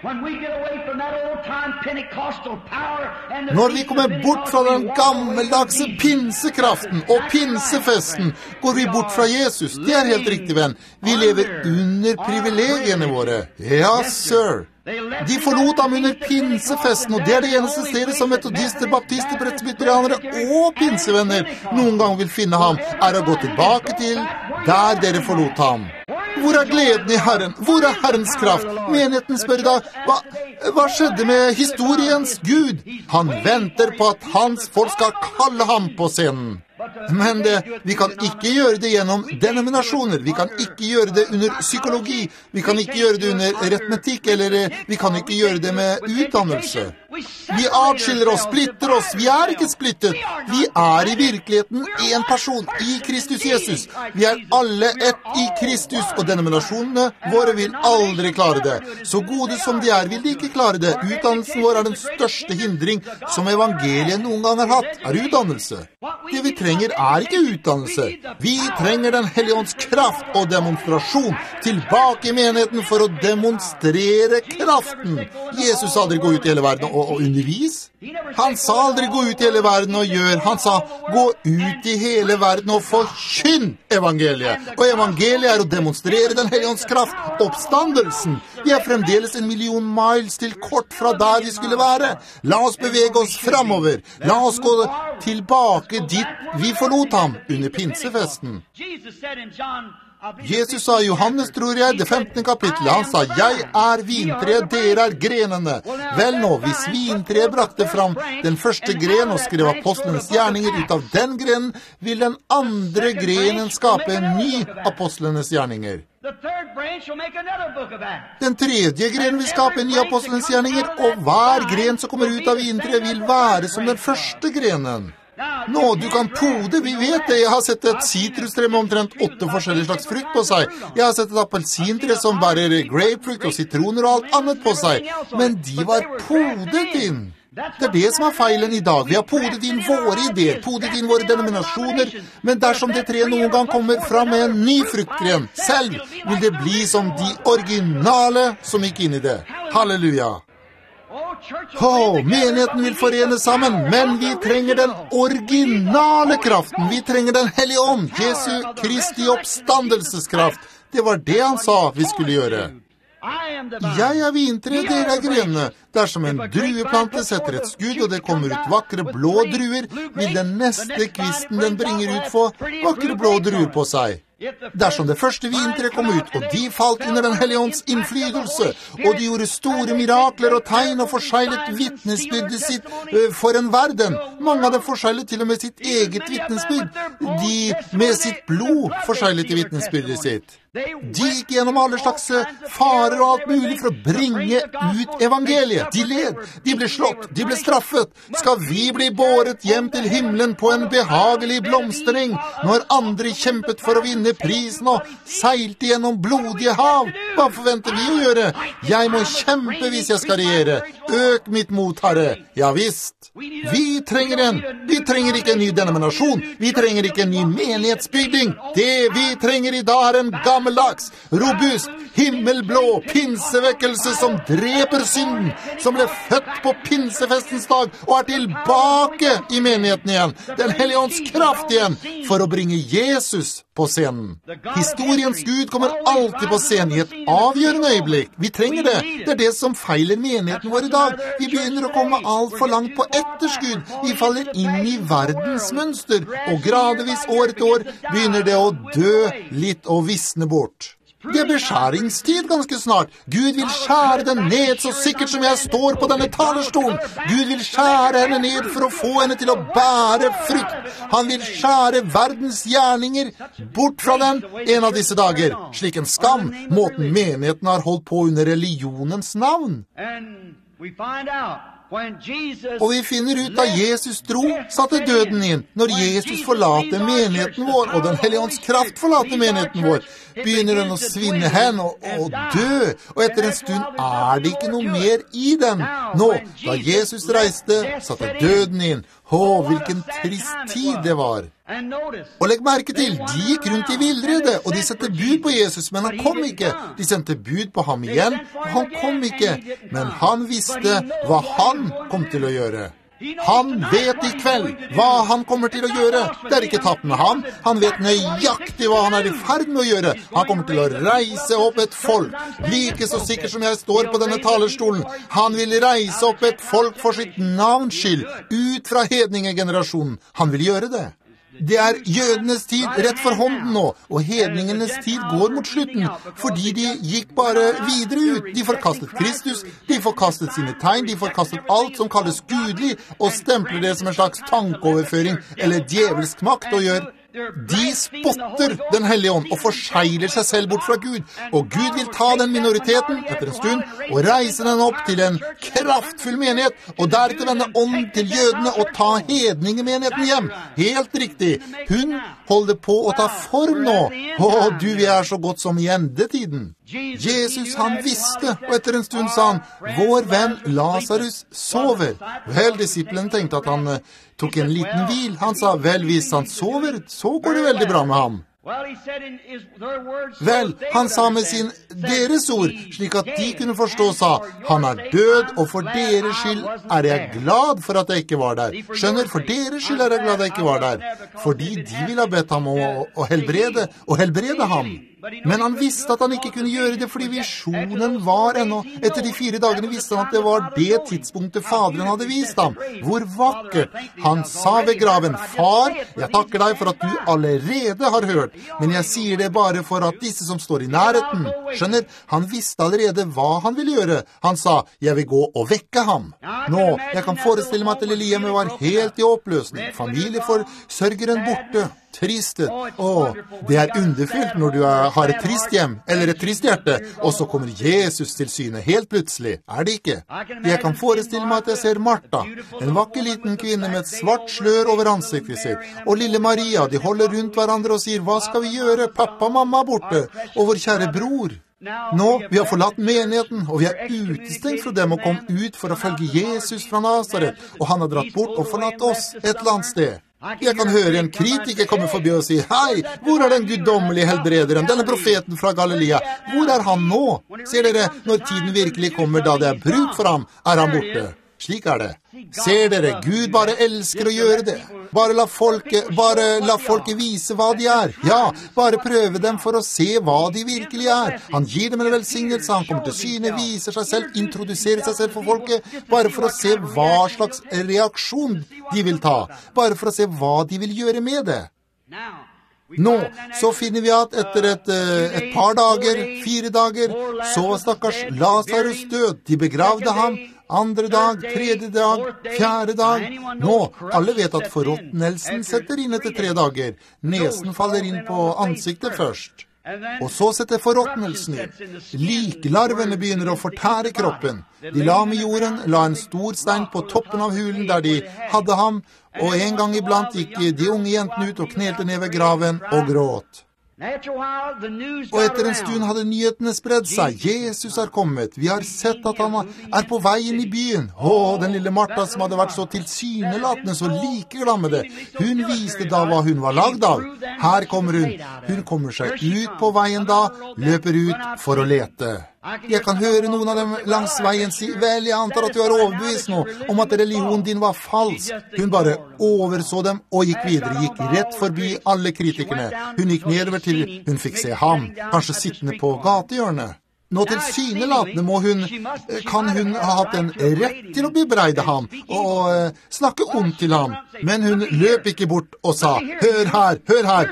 Når vi kommer bort fra den gammeldagse pinsekraften og pinsefesten, går vi bort fra Jesus. Det er helt riktig, venn. Vi lever under privilegiene våre. Ja, sir. De forlot ham under pinsefesten, og det er det eneste stedet som metodister, baptister, presbyterianere og pinsevenner noen gang vil finne ham, er å gå tilbake til der dere forlot ham. Hvor er gleden i Herren? Hvor er Herrens kraft? Menigheten spør da, hva skjedde med historiens Gud? Han venter på at hans folk skal kalle ham på scenen. Men vi kan ikke gjøre det gjennom denominasjoner, vi kan ikke gjøre det under psykologi, vi kan ikke gjøre det under aritmetikk, eller vi kan ikke gjøre det med utdannelse. Vi atskiller oss, splitter oss, vi er ikke splittet. Vi er i virkeligheten en person i Kristus Jesus. Vi er alle ett i Kristus, og denominasjonene våre vil aldri klare det. Så gode som de er, vil de ikke klare det. Utdannelsen vår er den største hindring som evangeliet noen gang har hatt, er utdannelse. Det vi trenger er ikke utdannelse. Vi trenger den Hellige Ånds kraft og demonstrasjon tilbake i menigheten for å demonstrere kraften. Jesus aldri gå ut i hele verden og undervis. Han sa aldri gå ut i hele verden og gjør. Han sa gå ut i hele verden og forkynn evangeliet. Og evangeliet er å demonstrere den Hellige Ånds kraft, oppstandelsen. Vi er fremdeles 1 million miles til kort fra der vi skulle være. La oss bevege oss fremover. La oss gå tilbake dit vi forlot ham under pinsefesten. Jesus sa i Johannes, tror jeg, det 15. kapittelet, han sa, jeg er vintreet, dere er grenene. Vel nå, hvis vintreet brakte fram den første gren og skrev apostlenes gjerninger ut av den grenen, vil den andre grenen skape en ny apostlenes gjerninger. Den tredje grenen vil skape en ny apostlenes gjerninger, og hver gren som kommer ut av vintreet vil være som den første grenen. Nå, du kan pode, vi vet det. Jeg har sett et sitrustre med omtrent 8 forskjellige slags frukt på seg. Jeg har sett et appelsintre som bærer grapefrukt og sitroner og alt annet på seg. Men de var podet inn. Det er det som er feilen i dag. Vi har podet inn våre ideer, podet inn våre denominasjoner. Men dersom det treet noen gang kommer fram med en ny fruktgren, selv vil det bli som de originale som gikk inn i det. Halleluja! Menigheten vil forene sammen, men vi trenger den originale kraften. Vi trenger den Hellige Ånd, Jesu Kristi oppstandelseskraft. Det var det han sa vi skulle gjøre. Jeg er vintre, dere er grenene. Dersom en drueplante setter et skudd, og det kommer ut vakre blå druer, vil den neste kvisten den bringer ut få vakre blå druer på seg. Dersom det første vintreet kom ut, og de falt under den hellige ånds innflytelse, og de gjorde store mirakler og tegn og forseglet vitnesbyrdet sitt for en verden. Mange hadde forseglet til og med sitt eget vitnesbyrd. De med sitt blod forseglet i vitnesbyrdet sitt. De gikk gjennom alle slags farer og alt mulig for å bringe ut evangeliet. De led, de ble slått, de ble straffet. Skal vi bli båret hjem til himmelen på en behagelig blomstring, når andre kjempet for å vinne prisen og seilte gjennom blodige hav? Hva forventer vi å gjøre? Jeg må kjempe hvis jeg skal regjere. Øk mitt mot, Herre. Ja visst. Vi trenger en. Vi trenger ikke en ny denominasjon. Vi trenger ikke en ny menighetsbygning. Det vi trenger i dag en gammeldags, robust, himmelblå pinsevekkelse som dreper synden, som ble født på pinsefestens dag og tilbake i menigheten igjen. Den hellige ånds kraft igjen for å bringe Jesus på scenen. Historiens Gud kommer alltid på scenen i et avgjørende øyeblikk. Vi trenger det. Det det som feiler menigheten vår i dag. Vi begynner å komme alt for langt på etterskudd. Vi faller inn i verdensmønster, og gradvis år etter år begynner det å dø litt og visne bort. Det beskjæringstid ganske snart. Gud vil skjære den ned så sikkert som jeg står på denne talerstolen. Gud vil skjære henne ned for å få henne til å bære frukt. Han vil skjære verdens gjerninger bort fra den en av disse dager. Slik en skam, måten menigheten har holdt på under religionens navn. Og vi finner ut da Jesus dro, satte døden inn. Når Jesus forlater menigheten vår, og den hellige ånds kraft forlater menigheten vår, begynner den å svinne hen og dø. Og etter en stund det ikke noe mer i den. Nå, da Jesus reiste, satte døden inn. Hvilken trist tid det var. Og legg merke til, de gikk rundt i villrede, og de sette bud på Jesus, men han kom ikke. De sendte bud på ham igjen, og han kom ikke. Men han visste hva han kom til å gjøre. Han vet i kveld hva han kommer til å gjøre. Det ikke tatt med ham. Han vet nøyaktig hva han i ferd med å gjøre. Han kommer til å reise opp et folk, like så sikkert som jeg står på denne talerstolen. Han vil reise opp et folk for sitt navns skyld, ut fra hedningegenerasjonen. Han vil gjøre det. Det jødenes tid rett for hånden nå, og hedningenes tid går mot slutten, fordi de gikk bare videre ut. De forkastet Kristus, de forkastet sine tegn, de forkastet alt som kalles gudelig, og stempler det som en slags tankeoverføring eller djevelsk makt å gjøre. De spotter den hellige ånd og forsegler seg selv bort fra Gud, og Gud vil ta den minoriteten etter en stund og reise den opp til en kraftfull menighet, og deretter vende ånden til jødene og ta hedningemenigheten hjem. Helt riktig. Hun holder på å ta form nå. Du, vi så godt som i endetiden. Jesus, han visste, og etter en stund sa han, vår venn Lazarus sover. Vel, disiplene tenkte at han tok en liten hvil. Han sa, vel, hvis han sover, så går det veldig bra med ham. Vel, han sa med deres ord, slik at de kunne forstå, sa, han død, og for deres skyld jeg glad for at jeg ikke var der. Skjønner, for deres skyld jeg glad jeg ikke var der. Fordi de ville ha bedt ham å helbrede ham. Men han visste at han ikke kunne gjøre det fordi visjonen var ennå. Etter de 4 dagene visste han at det var det tidspunktet faderen hadde vist ham. Hvor vakkert! Han sa ved graven, far, jeg takker deg for at du allerede har hørt, men jeg sier det bare for at disse som står i nærheten. Skjønner, han visste allerede hva han ville gjøre. Han sa, jeg vil gå og vekke ham. Nå, jeg kan forestille meg at det lille hjemmet var helt i oppløsning. Familieforsørgeren borte. Tristet. Det underfullt når du har et trist hjem, eller et trist hjerte, og så kommer Jesus til syne helt plutselig. Det ikke? Jeg kan forestille meg at jeg ser Martha, en vakker liten kvinne med et svart slør over ansiktet sitt, og lille Maria, de holder rundt hverandre og sier, hva skal vi gjøre? Pappa og mamma borte, og vår kjære bror. Nå, vi har forlatt menigheten, og vi utestengt fra dem og kom ut for å følge Jesus fra Nazaret, og han har dratt bort og forlatt oss et eller annet sted. Jeg kan høre en kritiker komme forbi og si, hei, hvor den guddommelige helbrederen, denne profeten fra Galilea? Hvor han nå? Ser dere, når tiden virkelig kommer da det bruk for ham, han borte. Slik det. Ser dere, Gud bare elsker å gjøre det. Bare la folket vise hva de Ja, bare prøve dem for å se hva de virkelig Han gir dem en velsignelse, han kommer til syne, viser seg selv, introduserer seg selv for folket, bare for å se hva slags reaksjon de vil ta, bare for å se hva de vil gjøre med det. Nå, så finner vi at etter et par dager, 4 dager, så var stakkars Lazarus død. De begravde ham. 2. dag, 3. dag, 4. dag. Nå, alle vet at forråtnelsen setter inn etter 3 dager. Nesen faller inn på ansiktet først. Og så setter forråtnelsen inn. Liklarvene begynner å fortære kroppen. De la ham i jorden, la en stor stein på toppen av hulen der de hadde ham, og en gang iblant gikk de unge jentene ut og knelte ned ved graven og gråt. Og etter en stund hadde nyhetene spredd seg. Jesus er kommet. Vi har sett at han er på vei inn i byen. Den lille Martha som hadde vært så tilsynelatende, så likeglade. Hun viste da hva hun var lagd av. Her kommer hun. Hun kommer seg ut på veien da, løper ut for å lete. Jeg kan høre noen av dem langs veien si, vel, jeg antar at du er overbevist nå om at religionen din var falsk. Hun bare overså dem og gikk videre, gikk rett forbi alle kritikerne. Hun gikk nedover til hun fikk se ham, kanskje sittende på gatehjørnet. Nå tilsynelatende kan hun ha hatt en rett til å bebreide ham og snakke ondt til ham. Men hun løp ikke bort og sa, hør her,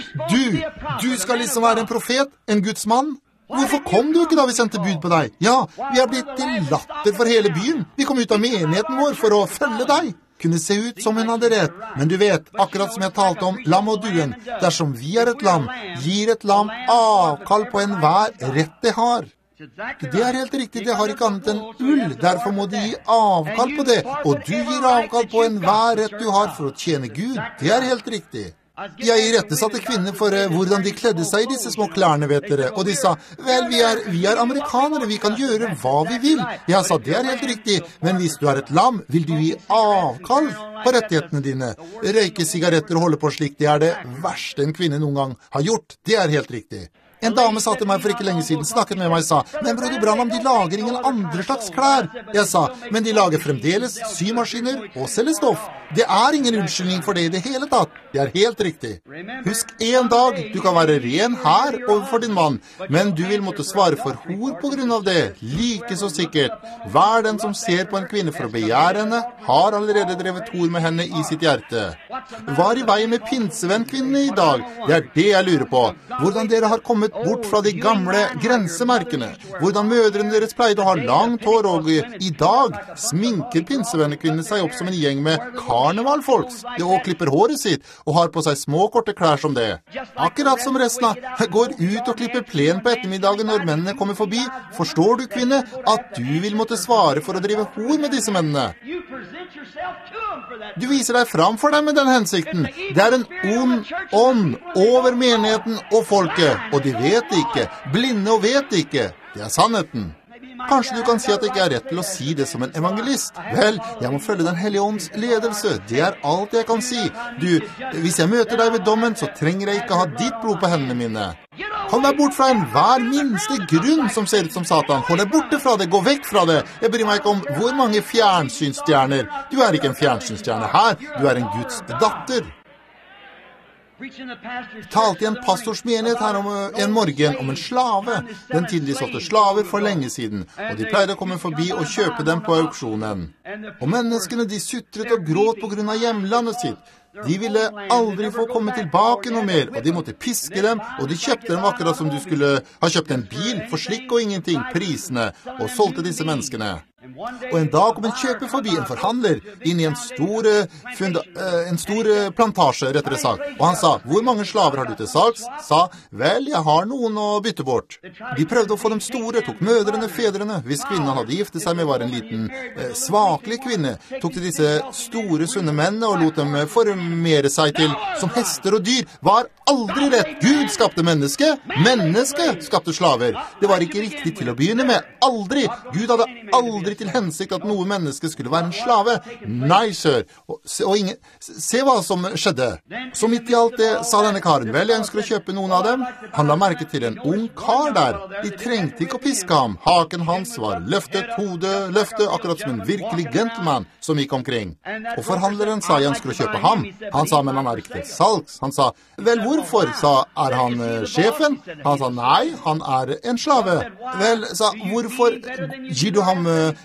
du skal liksom være en profet, en Guds mann. Hvorfor kom du ikke da vi sendte bud på deg? Ja, vi har blitt til latter for hele byen. Vi kom ut av menigheten vår for å følge deg. Kunne se ut som hun hadde rett. Men du vet, akkurat som jeg talte om lam og duen, dersom vi er et lam, gir et lam avkall på enhver rett det har. Det er helt riktig, det har ikke annet enn ull. Derfor må de gi avkall på det. Og du gir avkall på enhver rett du har for å tjene Gud. Det er helt riktig. Jeg irettesatte kvinner for hvordan de kledde seg i disse små klærne, vet dere. Og de sa, vel, vi er amerikanere, vi kan gjøre hva vi vil. Jeg sa, det er helt riktig, men hvis du er et lam, vil du gi avkall på rettighetene dine. Røyke sigaretter og holde på slik, det er det verste en kvinne noen gang har gjort. Det er helt riktig. En dame sa til meg for ikke lenge siden, snakket med meg og sa, men broder Branham, de lager ingen andre slags klær. Jeg sa, men de lager fremdeles symaskiner og selger stoff. Det er ingen unnskyldning for det i det hele tatt. Det er helt riktig. Husk en dag, du kan være ren her overfor din mann, men du vil måtte svare for hor på grunn av det. Like så sikkert. Hver den som ser på en kvinne for å begjære henne, har allerede drevet hor med henne i sitt hjerte. Hva er i veien med pinsevennkvinnene i dag? Det er det jeg lurer på. Hvordan dere har kommet bort fra de gamle grensemerkene. Hvordan mødrene deres pleide å ha langt hår, og i dag sminker pinsevennekvinnene seg opp som en gjeng med karnevalfolks, og klipper håret sitt, og har på seg små korte klær som det. Akkurat som resten av går ut og klipper plen på ettermiddagen når mennene kommer forbi. Forstår du, kvinne, at du vil måtte svare for å drive hor med disse mennene? Du viser deg fram for dem med den hensikten. Det er en ond ånd over menigheten og folket, og de vet det ikke. Blinde og vet det ikke. Det er sannheten. Kanskje du kan si at jeg ikke er rett til å si det som en evangelist. Vel, jeg må følge den hellige ånds ledelse. Det er alt jeg kan si. Hvis jeg møter deg ved dommen, så trenger jeg ikke ha ditt blod på hendene mine. Hold deg bort fra enhver minste grunn som ser ut som Satan. Hold deg borte fra det, gå vekk fra det. Jeg bryr meg ikke om hvor mange fjernsynsstjerner. Du er ikke en fjernsynsstjerne her, du er en Guds datter. Talte i en pastors menighet her om en morgen om en slave. Den tiden de solgte slaver for lenge siden, og de pleide å komme forbi og kjøpe dem på auksjonen. Og menneskene, de sutret og gråt på grunn av hjemlandet sitt. De ville aldri få komme tilbake noe mer, og de måtte piske dem, og de kjøpte dem akkurat som du skulle ha kjøpt en bil, for slikk og ingenting, prisene, og solgte disse menneskene. Og en dag kom en kjøper forbi, en forhandler, inn i en stor plantasje, rettere sagt. Og han sa, hvor mange slaver har du til salgs? Sa, vel, jeg har noen å bytte bort. De prøvde å få dem store, tok mødrene, fedrene. Hvis kvinnen hadde giftet seg med var en liten, svaklig kvinne, tok de disse store, sunne mennene og lot dem formere seg til som hester og dyr. Var aldri rett. Gud skapte menneske. Menneske skapte slaver. Det var ikke riktig til å begynne med. Aldri. Gud hadde aldri til hensikt at noe menneske skulle være en slave. Nei, sør. Se hva som skjedde. Så midt i alt det sa denne karen, vel, jeg ønsker å kjøpe noen av dem. Han la merke til en ung kar der. De trengte ikke å piske ham. Haken hans var løftet, hodet løftet, akkurat som en virkelig gentleman som gikk omkring. Og forhandleren sa, jeg ønsker å kjøpe ham. Han sa, men han er ikke til salgs. Han sa, vel, hvorfor? Sa, er han sjefen? Han sa, nei, han er en slave. Vel, sa, hvorfor gir du ham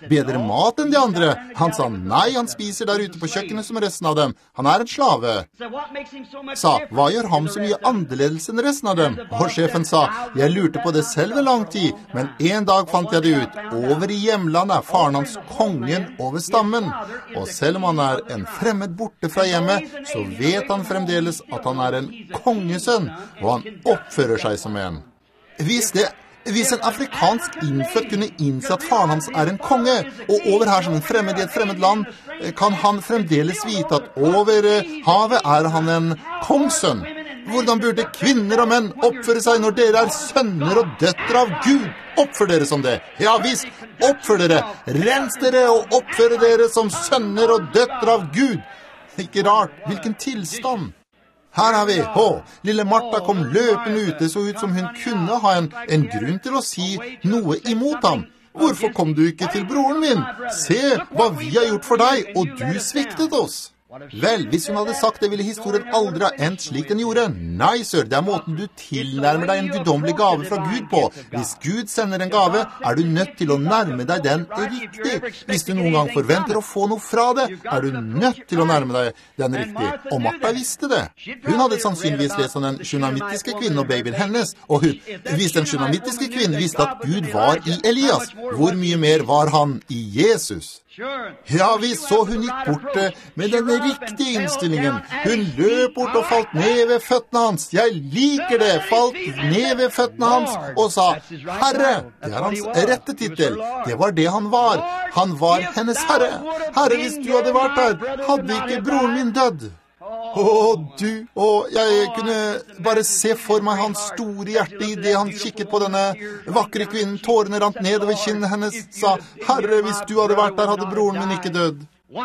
bedre mat enn de andre? Han sa nei, han spiser der ute på kjøkkenet som resten av dem. Han en slave. Sa, hva gjør ham så mye annerledes enn resten av dem? Og sjefen sa, jeg lurte på det selv en lang tid, men en dag fant jeg det ut. Over i hjemlandet faren hans kongen over stammen. Og selv om han en fremmed borte fra hjemmet, så vet han fremdeles at han en kongesønn, og han oppfører seg som en. Hvis en afrikansk innfødt kunne innse at faren hans en konge, og over her som en fremmed i et fremmed land, kan han fremdeles vite at over havet han en kongssønn. Hvordan burde kvinner og menn oppføre seg når dere sønner og døtre av Gud? Oppfør dere som det. Ja visst, oppfør dere. Rens dere og oppføre dere som sønner og døtre av Gud. Ikke rart, hvilken tilstand. Her vi, lille Martha kom løpende ut, det så ut som hun kunne ha en grunn til å si noe imot ham. Hvorfor kom du ikke til broren min? Se hva vi har gjort for deg, og du sviktet oss. Vel, hvis hun hadde sagt det, ville historien aldri ha endt slik den gjorde. Nei, sør, det måten du tilnærmer deg en gudomlig gave fra Gud på. Hvis Gud sender en gave, du nødt til å nærme deg den riktig. Hvis du noen gang forventer å få noe fra det, du nødt til å nærme deg den riktig. Og Martha visste det. Hun hadde sannsynligvis lest om den shunamittiske kvinnen og babyen hennes, og hvis den shunamittiske kvinnen visste at Gud var i Elias, hvor mye mer var han i Jesus? Ja, vi så hun gikk bort med den riktige innstillingen. Hun løp bort og falt ned ved føttene hans. Jeg liker det, falt ned ved føttene hans og sa, Herre, det hans rette titel. Det var det han var. Han var hennes herre. Herre, hvis du hadde vært der, hadde ikke broren min dødd. Jeg kunne bare se for meg hans store hjerte i det han kikket på denne vakre kvinnen. Tårene rant nedover kinnet hennes, sa, Herre, hvis du hadde vært der, hadde broren min ikke dødd.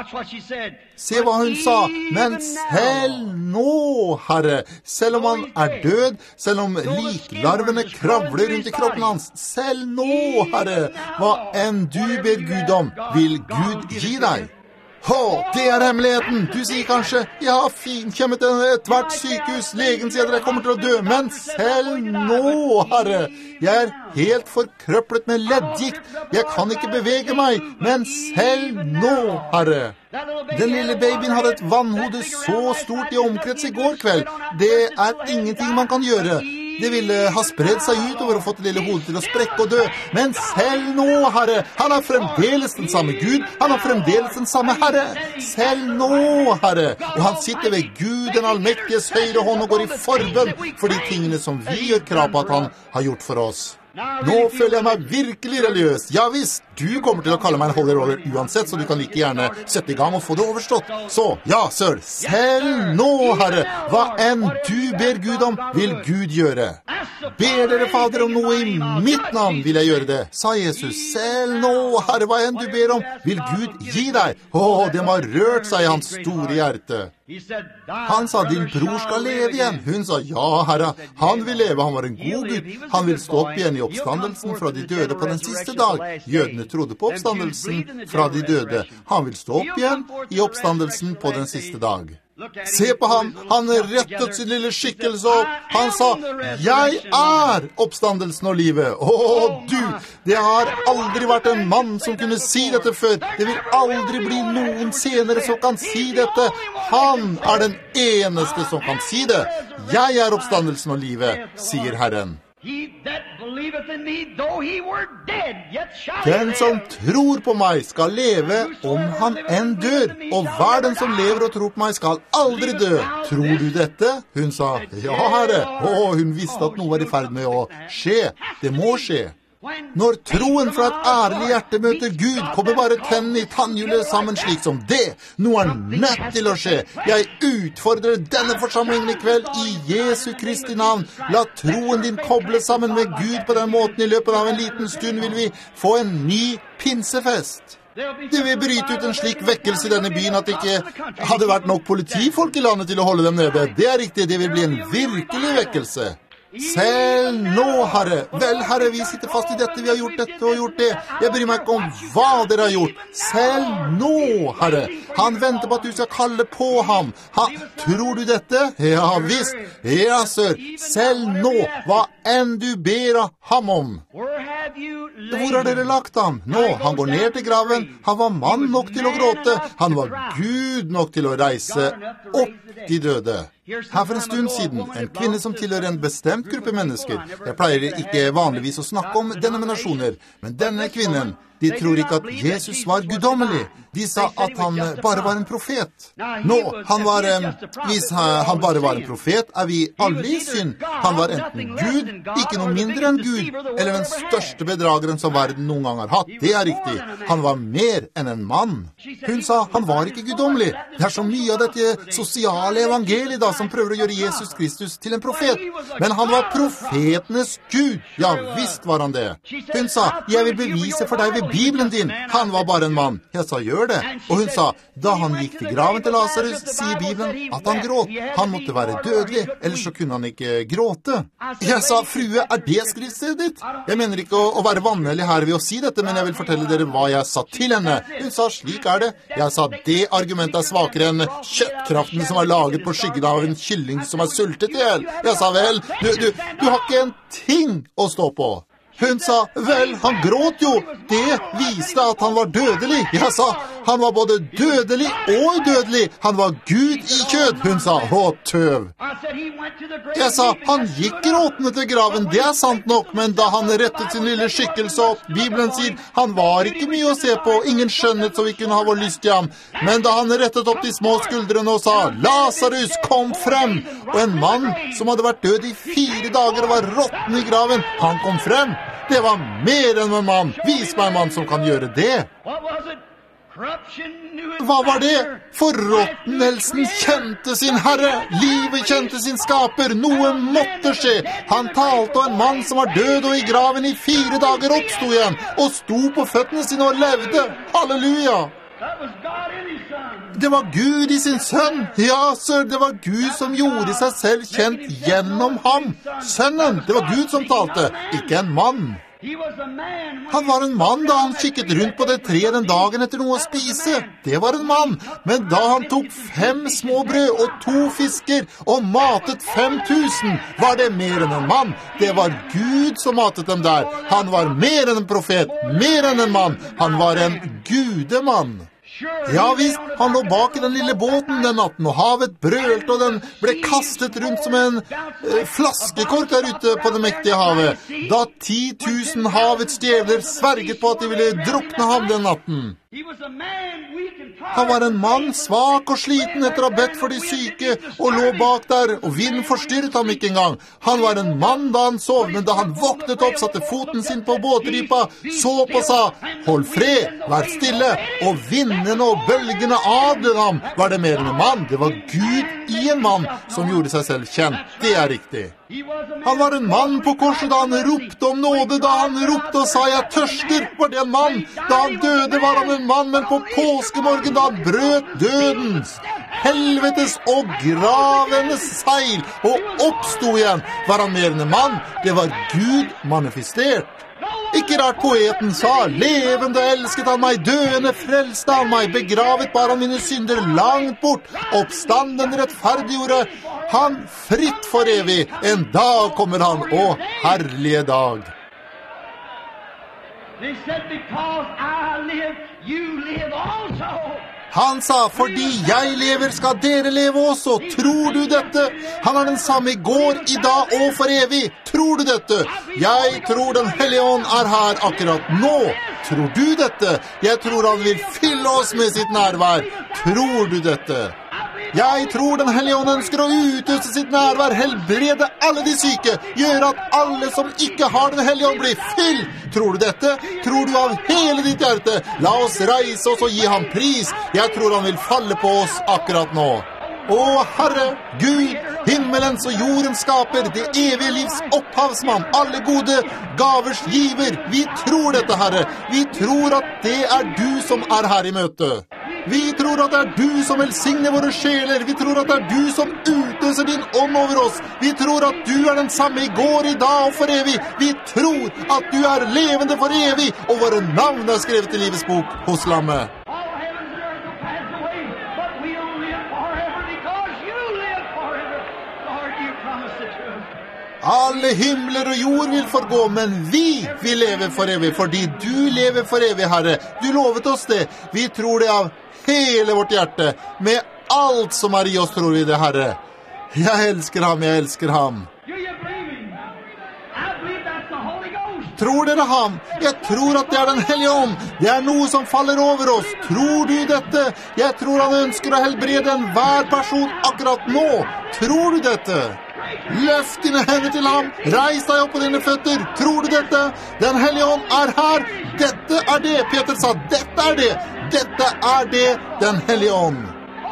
Se hva hun sa, men selv nå, Herre, selv om han død, selv om liklarvene kravler rundt i kroppen hans, selv nå, Herre, hva enn du ber Gud om, vil Gud gi deg. Det hemmeligheten. Du sier kanskje, jeg har finkjemmet et hvert sykehus, legen sier at jeg kommer til å dø, men selv nå, Herre, jeg helt forkrøplet med leddgikt, jeg kan ikke bevege meg, men selv nå, Herre. Den lille babyen hadde et vannhode så stort i omkrets i går kveld. Det ingenting man kan gjøre. Det ville ha spredd seg utover og fått det lille hodet til å sprekke og dø. Men selv nå, Herre, han fremdeles den samme Gud, han fremdeles den samme Herre. Selv nå, Herre, og han sitter ved Gud, den allmektiges høyre hånd, og går i forbønn for de tingene som vi gjør krav på at han har gjort for oss. Nå føler jeg meg virkelig religiøs. Ja visst, du kommer til å kalle meg en holy roller uansett, så du kan like gjerne sette i gang og få det overstått. Så, ja, sør, selv nå, Herre, hva enn du ber Gud om, vil Gud gjøre. Ber dere, Fader, om noe i mitt navn, vil jeg gjøre det, sa Jesus. Selv nå, Herre, hva enn du ber om, vil Gud gi deg. Det må ha rørt seg i hans store hjerte. Han sa, din bror skal leve igjen. Hun sa, ja, Herre, han vil leve, han var en god Gud. Han vil stå opp igjen i oppstandelsen fra de døde på den siste dag. Jødene trodde på oppstandelsen fra de døde. Han vil stå opp igjen i oppstandelsen på den siste dag. Se på ham, han rettet sin lille skikkelse opp. Han sa, jeg oppstandelsen og livet. Det har aldri vært en mann som kunne si dette før. Det vil aldri bli noen senere som kan si dette. Han den eneste som kan si det. Jeg oppstandelsen og livet, sier Herren. Den som tror på meg skal leve om han enn dør, og hver den som lever og tror på meg skal aldri dø. Tror du dette? Hun sa, ja, Herre. Hun visste at noe var i ferd med å skje. Det må skje. Når troen fra et ærlig hjerte møter Gud, kommer bare tennene i tannhjulet sammen slik som det. Noe nødt til å skje. Jeg utfordrer denne forsamlingen i kveld i Jesu Kristi navn. La troen din koble sammen med Gud på den måten. I løpet av en liten stund vil vi få en ny pinsefest. Det vil bryte ut en slik vekkelse i denne byen at det ikke hadde vært nok politifolk i landet til å holde dem nede. Det riktig, det vil bli en virkelig vekkelse. Selv nå, Herre. Vel, Herre, vi sitter fast i dette, vi har gjort dette og gjort det. Jeg bryr meg ikke om hva dere har gjort. Selv nå, Herre. Han venter på at du skal kalle på ham. Tror du dette? Ja, visst. Ja, sør. Selv nå, hva enn du ber ham om. Hvor har dere lagt ham? Nå, han går ned til graven. Han var mann nok til å gråte. Han var Gud nok til å reise opp de døde. Her for en stund siden, en kvinne som tilhører en bestemt gruppe mennesker. Jeg pleier ikke vanligvis å snakke om denominasjoner, men denne kvinnen, de tror ikke at Jesus var guddommelig. De sa at han bare var en profet. Nå, hvis han bare var en profet, er vi alle i synd. Han var enten Gud, ikke noe mindre enn Gud, eller den største bedrageren som verden noen gang har hatt. Det er riktig. Han var mer enn en mann. Hun sa han var ikke guddommelig. Det er så mye av dette sosiale evangeliet da, som prøver å gjøre Jesus Kristus til en profet. Men han var profetenes Gud. Ja, visst var han det. Hun sa, jeg vil bevise for deg ved Bibelen din. Han var bare en mann. Jeg sa, gjør det. Og hun sa, da han gikk til graven til Lazarus, sier Bibelen at han gråt. Han måtte være dødelig, ellers så kunne han ikke gråte. Jeg sa, frue, er det skriftstedet ditt? Jeg mener ikke å være vannhellig her ved å si dette, men jeg vil fortelle dere hva jeg sa til henne. Hun sa, slik er det. Jeg sa, det argumentet er svakere enn kjøttkraften som er laget på skyggen av en kylling som er sultet ihjel. Jeg sa, vel, du har ikke en ting å stå på. Hun sa, vel, han gråt jo. Det viste at han var dødelig. Jeg sa, han var både dødelig og udødelig. Han var Gud i kjød. Hun sa, å, tøv. Jeg sa, han gikk gråtende til graven. Det er sant nok, men da han rettet sin lille skikkelse opp, Bibelen sier, han var ikke mye å se på, ingen skjønnet så vi kunne ha vår lyst i ham. Men da han rettet opp de små skuldrene og sa, Lazarus, kom frem! Og en mann som hadde vært død i 4 dager og var råtten i graven, han kom frem. Det var mer enn en mann. Vis meg en mann som kan gjøre det. Hva var det? Forråtnelsen kjente sin herre. Livet kjente sin skaper. Noe måtte skje. Han talte, og en mann som var død og i graven i 4 dager oppstod igjen, og sto på føttene sine og levde. Halleluja! Det var Gud i sin sønn. Ja, sir, det var Gud som gjorde seg selv kjent gjennom ham. Sønnen, det var Gud som talte, ikke en mann. Han var en mann da han kikket rundt på det treet den dagen etter noe å spise. Det var en mann. Men da han tok 5 små brød og 2 fisker og matet 5000, var det mer enn en mann. Det var Gud som matet dem der. Han var mer enn en profet, mer enn en mann. Han var en gudemann. Ja visst, han lå bak i den lille båten den natten, og havet brølte, og den ble kastet rundt som en flaskekork der ute på det mektige havet, da 10 000 havets djevler sverget på at de ville drukne ham den natten. Han var en mann, svak og sliten etter å ha bedt for de syke, og lå bak der, og vinden forstyrret ham ikke engang. Han var en mann da han sov, men da han våknet opp, satte foten sin på båtripa, så opp og sa, hold fred, vær stille, og vindene og bølgene adlød ham. Var det mer enn en mann? Det var Gud i en mann som gjorde seg selv kjent. Det er riktig. Han var en mann på korset da han ropte om nåde, da han ropte og sa, jeg tørster, var det en mann. Da han døde var han en mann, men på påskemorgen da han brøt dødens, helvetes og gravenes seil og oppstod igjen, var han mer enn en mann. Det var Gud manifestert. Ikke rart poeten sa, levende elsket han meg, døende frelste han meg, begravet bar han mine synder langt bort, oppstanden rettferdiggjorde han fritt for evig. En dag kommer han, å herlige dag. They said, because I live, you live also. Han sa, fordi jeg lever skal dere leve også. Tror du dette? Han er den samme i går, i dag og for evig. Tror du dette? Jeg tror den Hellige Ånd er her akkurat nå. Tror du dette? Jeg tror han vil fylle oss med sitt nærvær. Tror du dette? Jeg tror den Hellige Ånd ønsker å utøse sitt nærvær, helbrede alle de syke, gjøre at alle som ikke har den Hellige Ånd blir fyll. Tror du dette? Tror du av hele ditt hjerte? La oss reise oss og gi ham pris. Jeg tror han vil falle på oss akkurat nå. Å Herre, Gud, himmelens og jordens skaper, det evige livs opphavsmann, alle gode gavers giver. Vi tror dette, Herre. Vi tror at det er du som er her i møte. Vi tror at det du som velsigner våre sjeler. Vi tror at det du som utøser din ånd over oss. Vi tror at du den samme i går, i dag og for evig. Vi tror at du levende for evig, og våre navn skrevet i livets bok hos Lammet. Alle himler og jord vil forgå, men vi vil leve for evig, fordi du lever for evig, Herre. Du lovet oss det. Vi tror det av hele vårt hjerte. Med alt som i oss tror vi det, Herre. Jeg elsker ham, jeg elsker ham. Tror dere ham? Jeg tror at det den hellige ånd. Det noe som faller over oss. Tror du dette? Jeg tror han ønsker å helbrede enhver person akkurat nå. Tror du dette? Løft dine hender til ham. Reis deg opp på dine føtter. Tror du dette? Den hellige ånd her. Dette det. Peter sa, dette det. Dette det, den hellige ånd.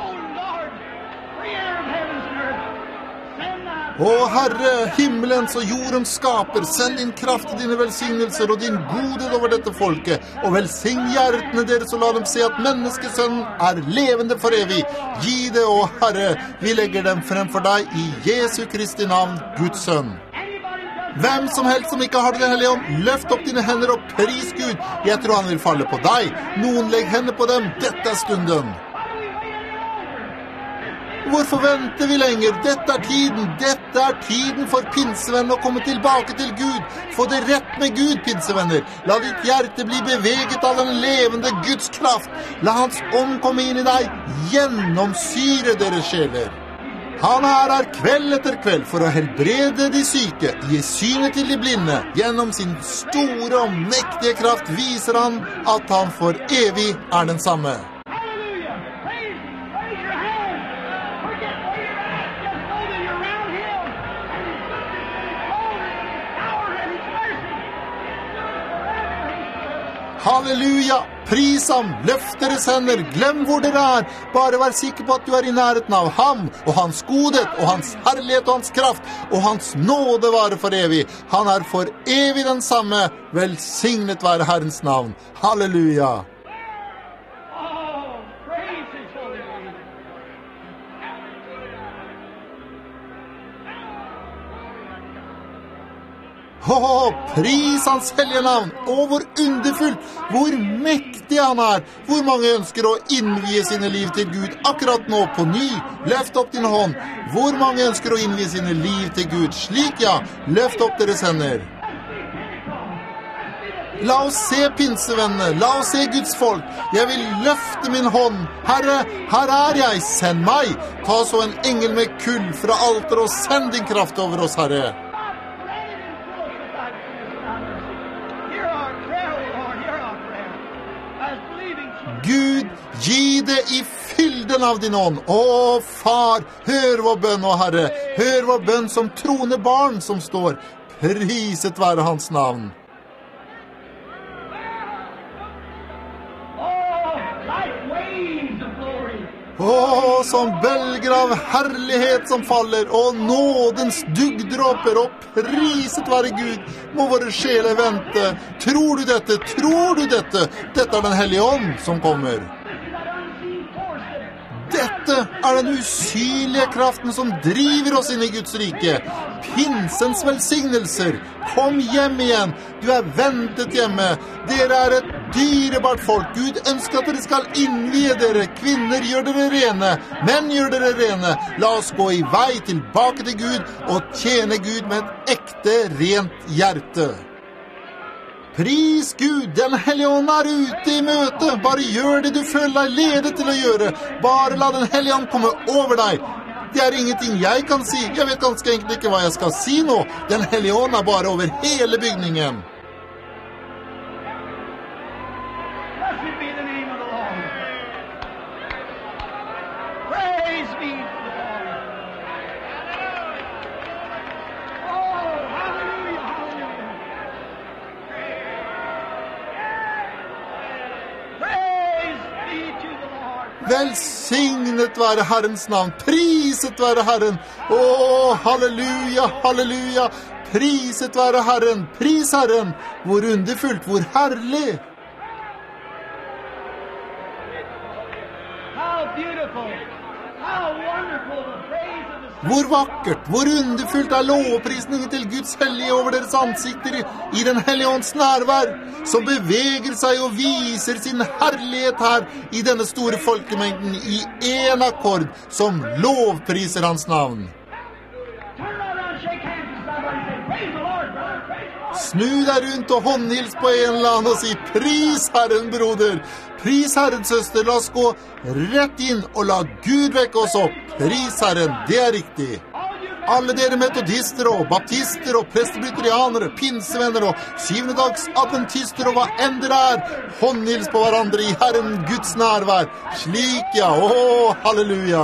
Å Herre, himmelens og jordens skaper, send din kraft og dine velsignelser og din godhet over dette folket, og velsign hjertene deres og la dem se at menneskesønnen levende for evig. Gi det, å Herre, vi legger dem frem for deg i Jesu Kristi navn, Guds sønn. Hvem som helst som ikke har det hellige ånd, løft opp dine hender og pris Gud. Jeg tror han vil falle på deg. Noen legg hender på dem, dette stunden. Hvorfor venter vi lenger? Dette tiden. Dette tiden for pinsevenner å komme tilbake til Gud. Få det rett med Gud, pinsevenner. La ditt hjerte bli beveget av den levende Guds kraft. La hans ånd komme inn i deg. Gjennomsyre deres sjeler. Han her kveld etter kveld for å helbrede de syke, gi synet til de blinde. Gjennom sin store og mektige kraft viser han at han for evig den samme. Halleluja, pris ham, løft deres hender, glem hvor dere bare vær sikker på at du i nærheten av ham, og hans godhet, og hans herlighet og hans kraft, og hans nåde vare for evig. Han for evig den samme, velsignet være Herrens navn. Halleluja. Pris hans hellige navn, og hvor underfullt, hvor mektig han hvor mange ønsker å innvie sine liv til Gud akkurat nå på ny. Løft opp din hånd. Hvor mange ønsker å innvie sine liv til Gud? Slik, ja. Løft opp deres hender. La oss se pinsevennene, la oss se Guds folk. Jeg vil løfte min hånd. Herre, her jeg, send meg. Ta så en engel med kull fra alteret og send din kraft over oss, Herre. Gud, gi det i fylden av din ånd. Å, far, hør vår bønn, å Herre. Hør vår bønn som troende barn som står. Priset være hans navn. Som bølger av herlighet som faller, og nådens dugdråper, og priset være Gud, må våre sjeler vente. Tror du dette? Tror du dette? Dette den hellige ånd som kommer. Dette den usynlige kraften som driver oss inn i Guds rike. Pinsens velsignelser. Kom hjem igjen. Du ventet hjemme. Dere et dyrebart folk. Gud ønsker at dere skal innvie dere. Kvinner, gjør dere rene. Menn, gjør dere rene. La oss gå i vei tilbake til Gud og tjene Gud med et ekte, rent hjerte. Pris Gud, den hellige ånd ute i møte. Bare gjør det du føler deg ledet til å gjøre. Bare la den hellige ånd komme over deg. Det ingenting jeg kan si. Jeg vet ganske enkelt ikke hva jeg skal si nå. Den hellige ånd bare over hele bygningen. Blessed be the name of the Lord. Praise be to the Lord. Oh, hallelujah, hallelujah. Praise be to the Lord. Velsignet være Herrens navn. Priset være Herren. Å, halleluja, halleluja. Priset være Herren. Pris Herren. Hvor underfullt, hvor herlig. Hvor vakkert, hvor underfullt lovprisningen til Guds hellige over deres ansikter i den hellige ånds nærvær, som beveger seg og viser sin herlighet her i denne store folkemengden i en akkord som lovpriser hans navn. Snu deg rundt og håndhils på en eller annen og si, pris Herren, broder, pris Herren, søster, la oss gå rett inn og la Gud vekke oss opp. Pris Herren, det riktig. Alle dere metodister og baptister og presbyterianere, pinsevenner og syvendedags adventister og hva enn dere håndhils på hverandre i Herren Guds nærvær. Slik, ja, halleluja.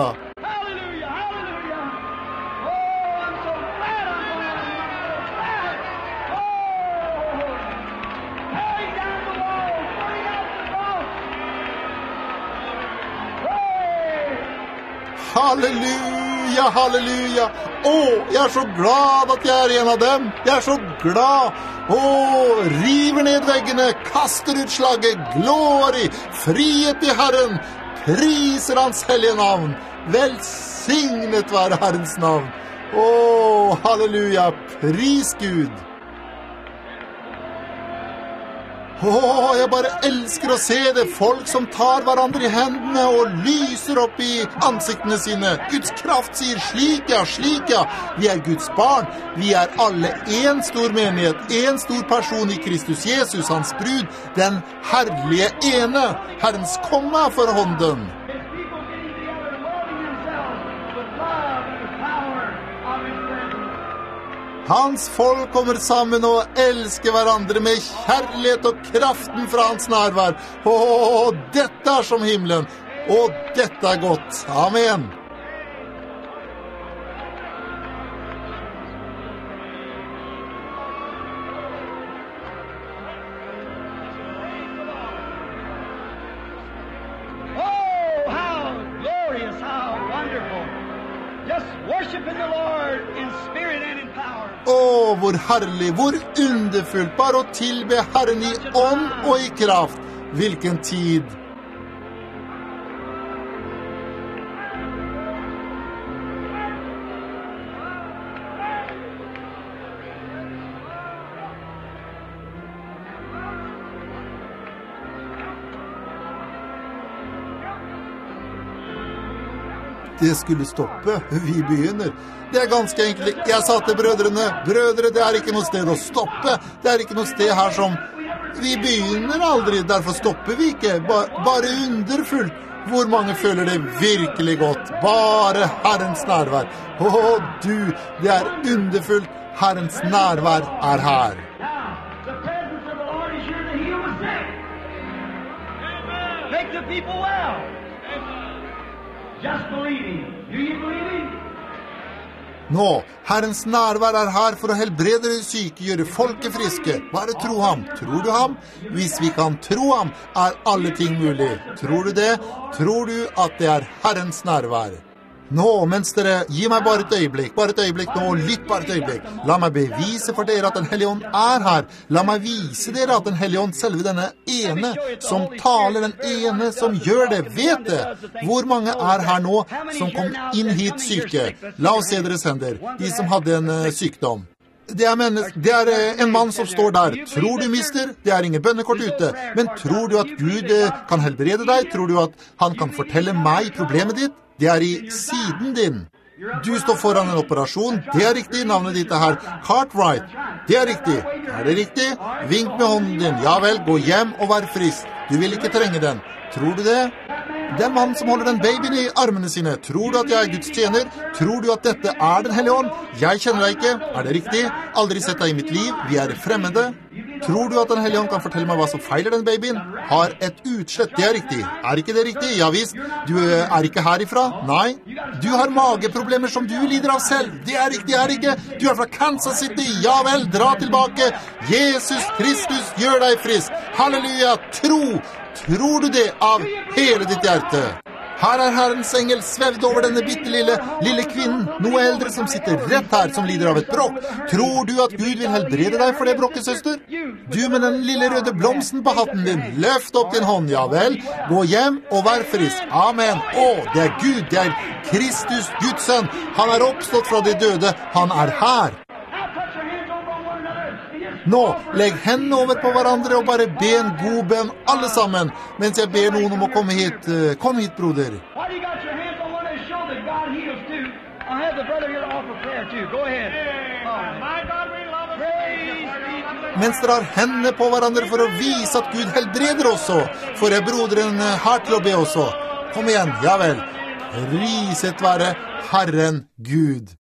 Halleluja, halleluja. Jeg så glad at jeg en av dem. Jeg så glad. River ned veggene, kaster ut slagget, glory, frihet til Herren, priser hans hellige navn. Velsignet være Herrens navn. Halleluja, pris Gud. Jeg bare elsker å se det, folk som tar hverandre i hendene og lyser opp i ansiktene sine. Guds kraft sier slik ja, vi Guds barn, vi alle en stor menighet, en stor person i Kristus Jesus, hans brud, den herlige ene, Herrens komme for hånden. Hans folk kommer sammen og elsker hverandre med kjærlighet og kraften fra hans nærvær. Dette som himmelen, og dette godt. Amen. How glorious, how wonderful. Just worshiping the Lord in spirit and in power. Hvor herlig, hvor underfullt, bare å tilbe Herren i ånd og i kraft. Hvilken tid! Det skulle stoppe. Vi begynner. Det ganske enkelt. Jeg sa til brødrene, det ikke noe sted å stoppe. Det ikke noe sted her som... Vi begynner aldri, derfor stopper vi ikke. Bare underfullt. Hvor mange føler det virkelig godt? Bare Herrens nærvær. Du, det underfullt. Herrens nærvær her. Make the people well. Just believing. Do you believe him? Nå, Herrens nærvær her for å helbrede de syke, gjøre folket friske. Bare tro ham. Tror du ham? Hvis vi kan tro ham, alle ting mulig. Tror du det? Tror du at det Herrens nærvær? Nå, mens dere, gi meg bare et øyeblikk nå, lytt bare et øyeblikk. La meg bevise for dere at den hellige ånd her. La meg vise dere at den hellige ånd, selve denne ene, som taler, den ene som gjør det, vet det. Hvor mange her nå som kom inn hit syke? La oss se deres hender, de som hadde en sykdom. Det en mann som står der. Tror du, mister? Det ingen bønnekort ute. Men tror du at Gud kan helbrede deg? Tror du at han kan fortelle meg problemet ditt? Det i siden din. Du står foran en operasjon. Det riktig. Navnet ditt her. Cartwright. Det riktig. Det riktig? Vink med hånden din. Ja vel, gå hjem og vær frisk. Du vil ikke trenge den. Tror du det? Den mann som holder den babyen i armene sine. Tror du at jeg Guds tjener? Tror du at dette den hellige ånd? Jeg kjenner deg ikke. Det riktig? Aldri sett deg i mitt liv. Vi fremmede. Tror du at den hellige ånd kan fortelle meg hva som feiler den babyen? Har et utslett. Det riktig. Ikke det riktig? Ja visst. Du ikke herifra? Nei. Du har mageproblemer som du lider av selv. Det riktig, ikke. Du fra Kansas City. Ja vel, dra tilbake. Jesus Kristus gjør deg frisk. Halleluja. Tror du det av hele ditt hjerte? Her Herrens engel svevd over denne bittelille kvinnen, noe eldre som sitter rett her, som lider av et brokk. Tror du at Gud vil helbrede deg for det brokket, søster? Du med den lille røde blomsten på hatten din, løft opp din hånd, ja vel. Gå hjem og vær frisk. Amen. Det er Gud, det er Kristus, Guds sønn. Han er oppstått fra de døde. Han er her. Nå, legg hendene over på hverandre og bare be en god bønn alle sammen, mens jeg ber noen om å komme hit. Kom hit, broder. Mens dere har hendene på hverandre for å vise at Gud helbreder også, for jeg broderen har til å be også. Kom igjen, ja vel. Priset være Herren Gud.